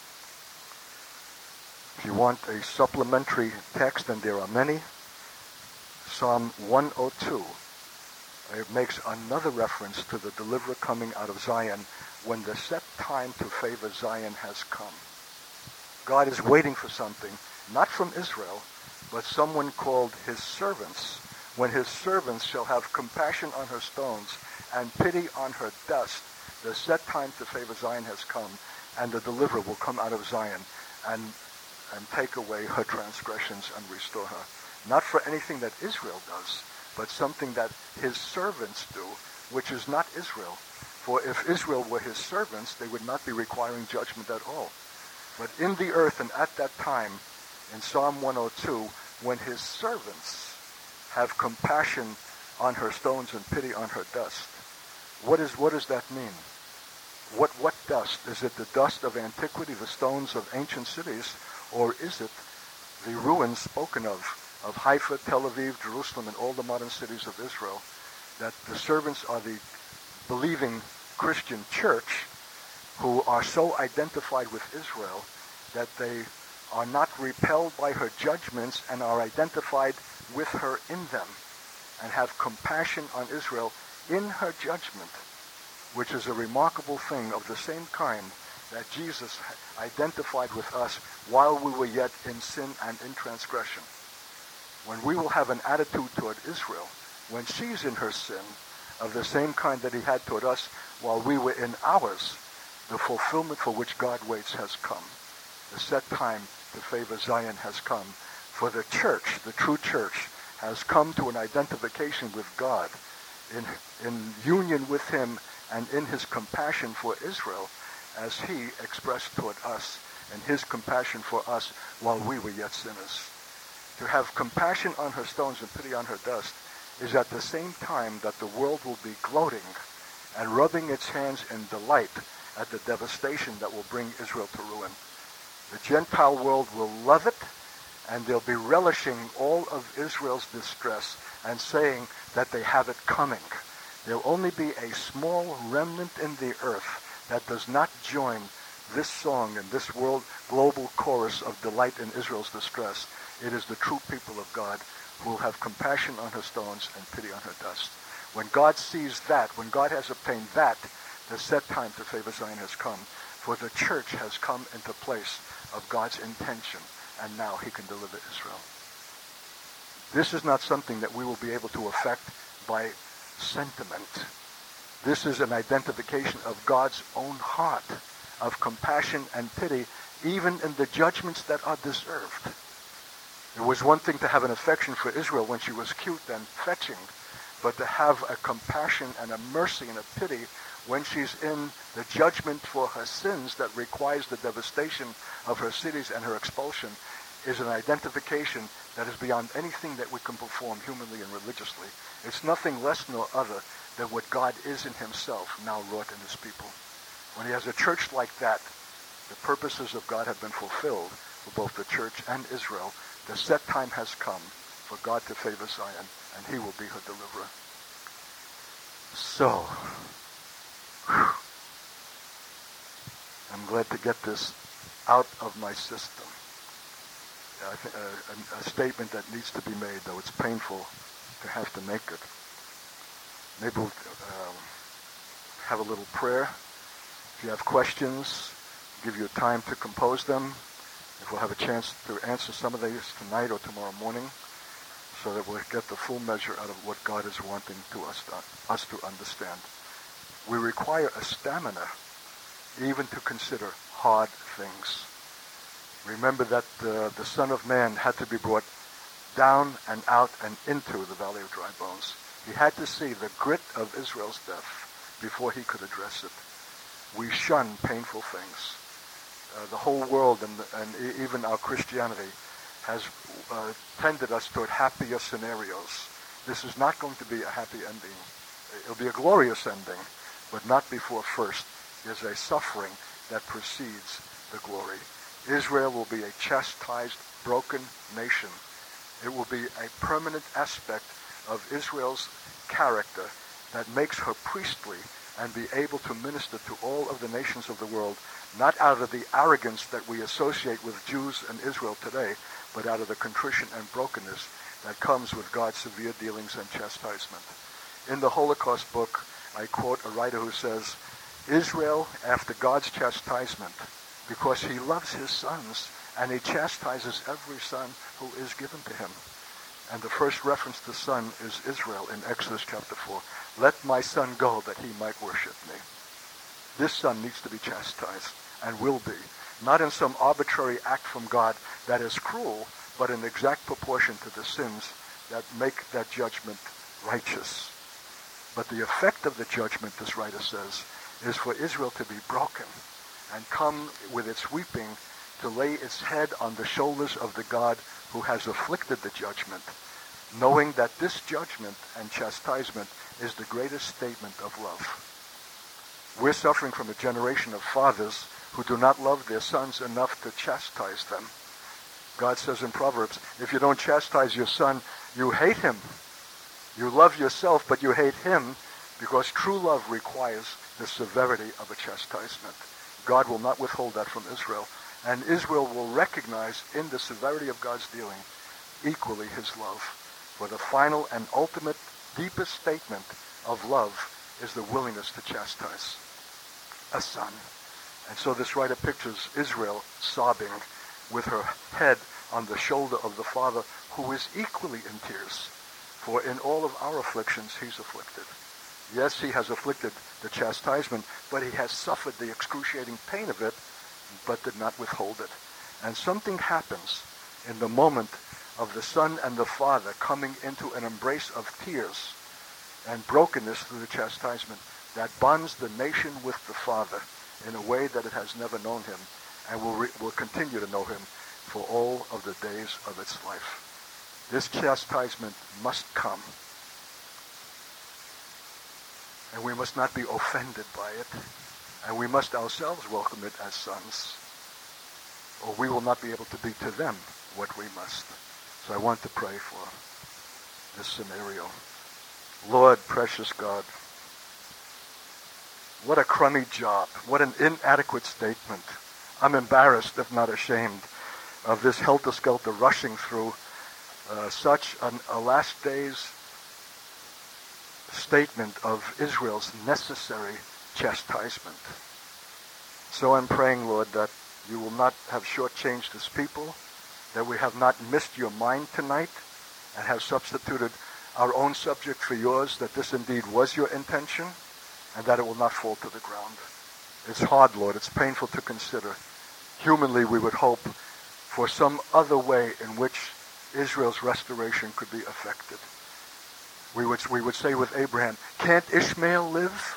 If you want a supplementary text, and there are many, Psalm 102, it makes another reference to the deliverer coming out of Zion when the set time to favor Zion has come. God is waiting for something, not from Israel, but someone called his servants. When his servants shall have compassion on her stones and pity on her dust, the set time to favor Zion has come, and the deliverer will come out of Zion and take away her transgressions and restore her. Not for anything that Israel does, but something that his servants do, which is not Israel. For if Israel were his servants, they would not be requiring judgment at all. But in the earth and at that time, in Psalm 102, when his servants have compassion on her stones and pity on her dust, what does that mean? What dust? Is it the dust of antiquity, the stones of ancient cities, or is it the ruins spoken of Haifa, Tel Aviv, Jerusalem, and all the modern cities of Israel, that the servants are the believing Christian church who are so identified with Israel that they are not repelled by her judgments and are identified with her in them and have compassion on Israel in her judgment, which is a remarkable thing of the same kind that Jesus identified with us while we were yet in sin and in transgression. When we will have an attitude toward Israel, when she's in her sin, of the same kind that he had toward us while we were in ours, the fulfillment for which God waits has come. The set time to favor Zion has come. For the church, the true church, has come to an identification with God in union with him and in his compassion for Israel as he expressed toward us and his compassion for us while we were yet sinners. To have compassion on her stones and pity on her dust is at the same time that the world will be gloating and rubbing its hands in delight at the devastation that will bring Israel to ruin. The Gentile world will love it, and they'll be relishing all of Israel's distress and saying that they have it coming. There'll only be a small remnant in the earth that does not join this song and this world global chorus of delight in Israel's distress. It is the true people of God who will have compassion on her stones and pity on her dust. When God sees that, when God has obtained that, the set time to favor Zion has come. For the church has come into place of God's intention, and now he can deliver Israel. This is not something that we will be able to effect by sentiment. This is an identification of God's own heart, of compassion and pity, even in the judgments that are deserved. It was one thing to have an affection for Israel when she was cute and fetching, but to have a compassion and a mercy and a pity when she's in the judgment for her sins that requires the devastation of her cities and her expulsion is an identification that is beyond anything that we can perform humanly and religiously. It's nothing less nor other than what God is in himself now wrought in his people. When he has a church like that, the purposes of God have been fulfilled for both the church and Israel. The set time has come for God to favor Zion, and he will be her deliverer. So, I'm glad to get this out of my system. I think a statement that needs to be made, though it's painful to have to make it. Maybe we'll have a little prayer. If you have questions, give you time to compose them. If we'll have a chance to answer some of these tonight or tomorrow morning, so that we'll get the full measure out of what God is wanting to us to understand. We require a stamina even to consider hard things. Remember that the Son of Man had to be brought down and out and into the valley of dry bones. He had to see the grit of Israel's death before he could address it. we shun painful things. The whole world and even our Christianity has tended us toward happier scenarios. This is not going to be a happy ending. It'll be a glorious ending, but not before first is a suffering that precedes the glory. Israel will be a chastised, broken nation. It will be a permanent aspect of Israel's character that makes her priestly and be able to minister to all of the nations of the world, not out of the arrogance that we associate with Jews and Israel today, but out of the contrition and brokenness that comes with God's severe dealings and chastisement. In the Holocaust book, I quote a writer who says, Israel, after God's chastisement, because he loves his sons, and he chastises every son who is given to him. And the first reference to son is Israel in Exodus chapter 4. Let my son go that he might worship me. This son needs to be chastised, and will be. Not in some arbitrary act from God that is cruel, but in exact proportion to the sins that make that judgment righteous. But the effect of the judgment, this writer says, is for Israel to be broken and come with its weeping to lay its head on the shoulders of the God who has afflicted the judgment, knowing that this judgment and chastisement is the greatest statement of love. We're suffering from a generation of fathers who do not love their sons enough to chastise them. God says in Proverbs, if you don't chastise your son, you hate him. You love yourself, but you hate him, because true love requires the severity of a chastisement. God will not withhold that from Israel. And Israel will recognize in the severity of God's dealing equally his love. For the final and ultimate, deepest statement of love is the willingness to chastise a son. And so this writer pictures Israel sobbing with her head on the shoulder of the Father, who is equally in tears. For in all of our afflictions, he's afflicted. Yes, he has afflicted the chastisement, but he has suffered the excruciating pain of it, but did not withhold it. And something happens in the moment of the Son and the Father coming into an embrace of tears and brokenness through the chastisement that bonds the nation with the Father in a way that it has never known him, and will continue to know him for all of the days of its life. This chastisement must come, and we must not be offended by it, and we must ourselves welcome it as sons, or we will not be able to be to them what we must. So I want to pray for this scenario. Lord, precious God, what a crummy job. What an inadequate statement. I'm embarrassed, if not ashamed, of this helter-skelter rushing through such a last days statement of Israel's necessary chastisement. So I'm praying, Lord, that you will not have shortchanged this people, that we have not missed your mind tonight and have substituted our own subject for yours, that this indeed was your intention, and that it will not fall to the ground. It's hard, Lord. It's painful to consider. Humanly, we would hope for some other way in which Israel's restoration could be effected. We would say with Abraham, can't Ishmael live?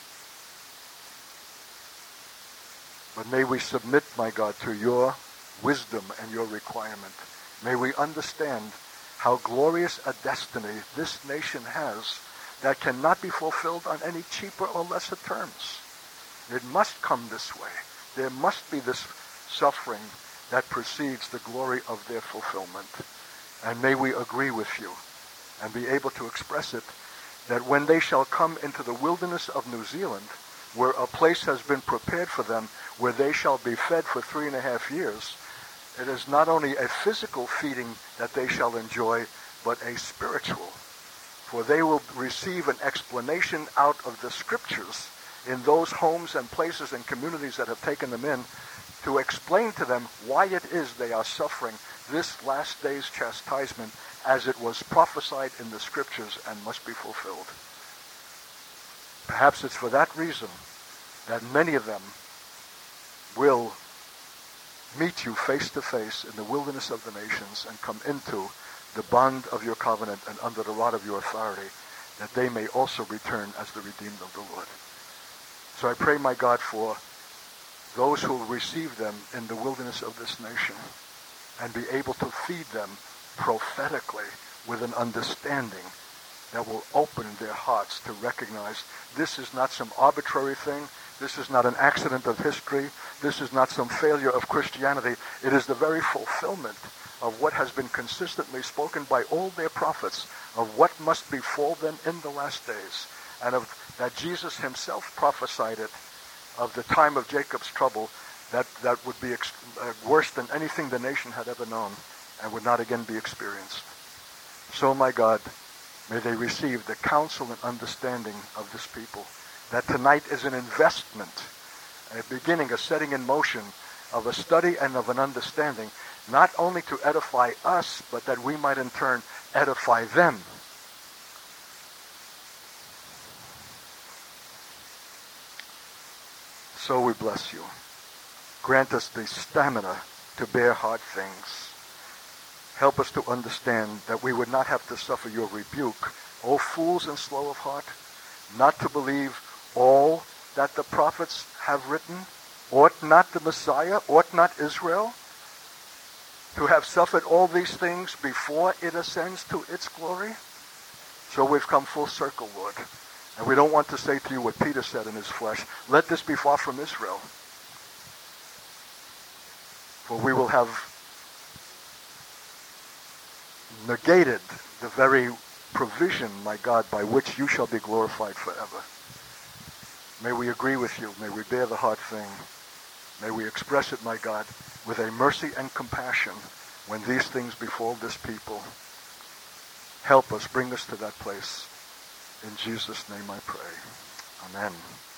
But may we submit, my God, to your wisdom and your requirement. May we understand how glorious a destiny this nation has that cannot be fulfilled on any cheaper or lesser terms. It must come this way. There must be this suffering that precedes the glory of their fulfillment. And may we agree with you and be able to express it, that when they shall come into the wilderness of New Zealand, where a place has been prepared for them, where they shall be fed for 3.5 years, it is not only a physical feeding that they shall enjoy, but a spiritual. For they will receive an explanation out of the scriptures in those homes and places and communities that have taken them in, to explain to them why it is they are suffering this last day's chastisement as it was prophesied in the scriptures and must be fulfilled. Perhaps it's for that reason that many of them will meet you face to face in the wilderness of the nations and come into the bond of your covenant and under the rod of your authority, that they may also return as the redeemed of the Lord. So I pray, my God, for those who will receive them in the wilderness of this nation and be able to feed them prophetically with an understanding that will open their hearts to recognize this is not some arbitrary thing. This is not an accident of history. This is not some failure of Christianity. It is the very fulfillment of what has been consistently spoken by all their prophets of what must befall them in the last days, and of that Jesus himself prophesied it, of the time of Jacob's trouble, that would be worse than anything the nation had ever known and would not again be experienced. So, my God, may they receive the counsel and understanding of this people, that tonight is an investment, a beginning, a setting in motion of a study and of an understanding, not only to edify us, but that we might in turn edify them. So we bless you. Grant us the stamina to bear hard things. Help us to understand that we would not have to suffer your rebuke, O fools and slow of heart, not to believe all that the prophets have written. Ought not the Messiah, ought not Israel, to have suffered all these things before it ascends to its glory? So we've come full circle, Lord. And we don't want to say to you what Peter said in his flesh, let this be far from Israel. For we will have negated the very provision, my God, by which you shall be glorified forever. May we agree with you. May we bear the hard thing. May we express it, my God, with a mercy and compassion when these things befall this people. Help us, bring us to that place. In Jesus' name I pray. Amen.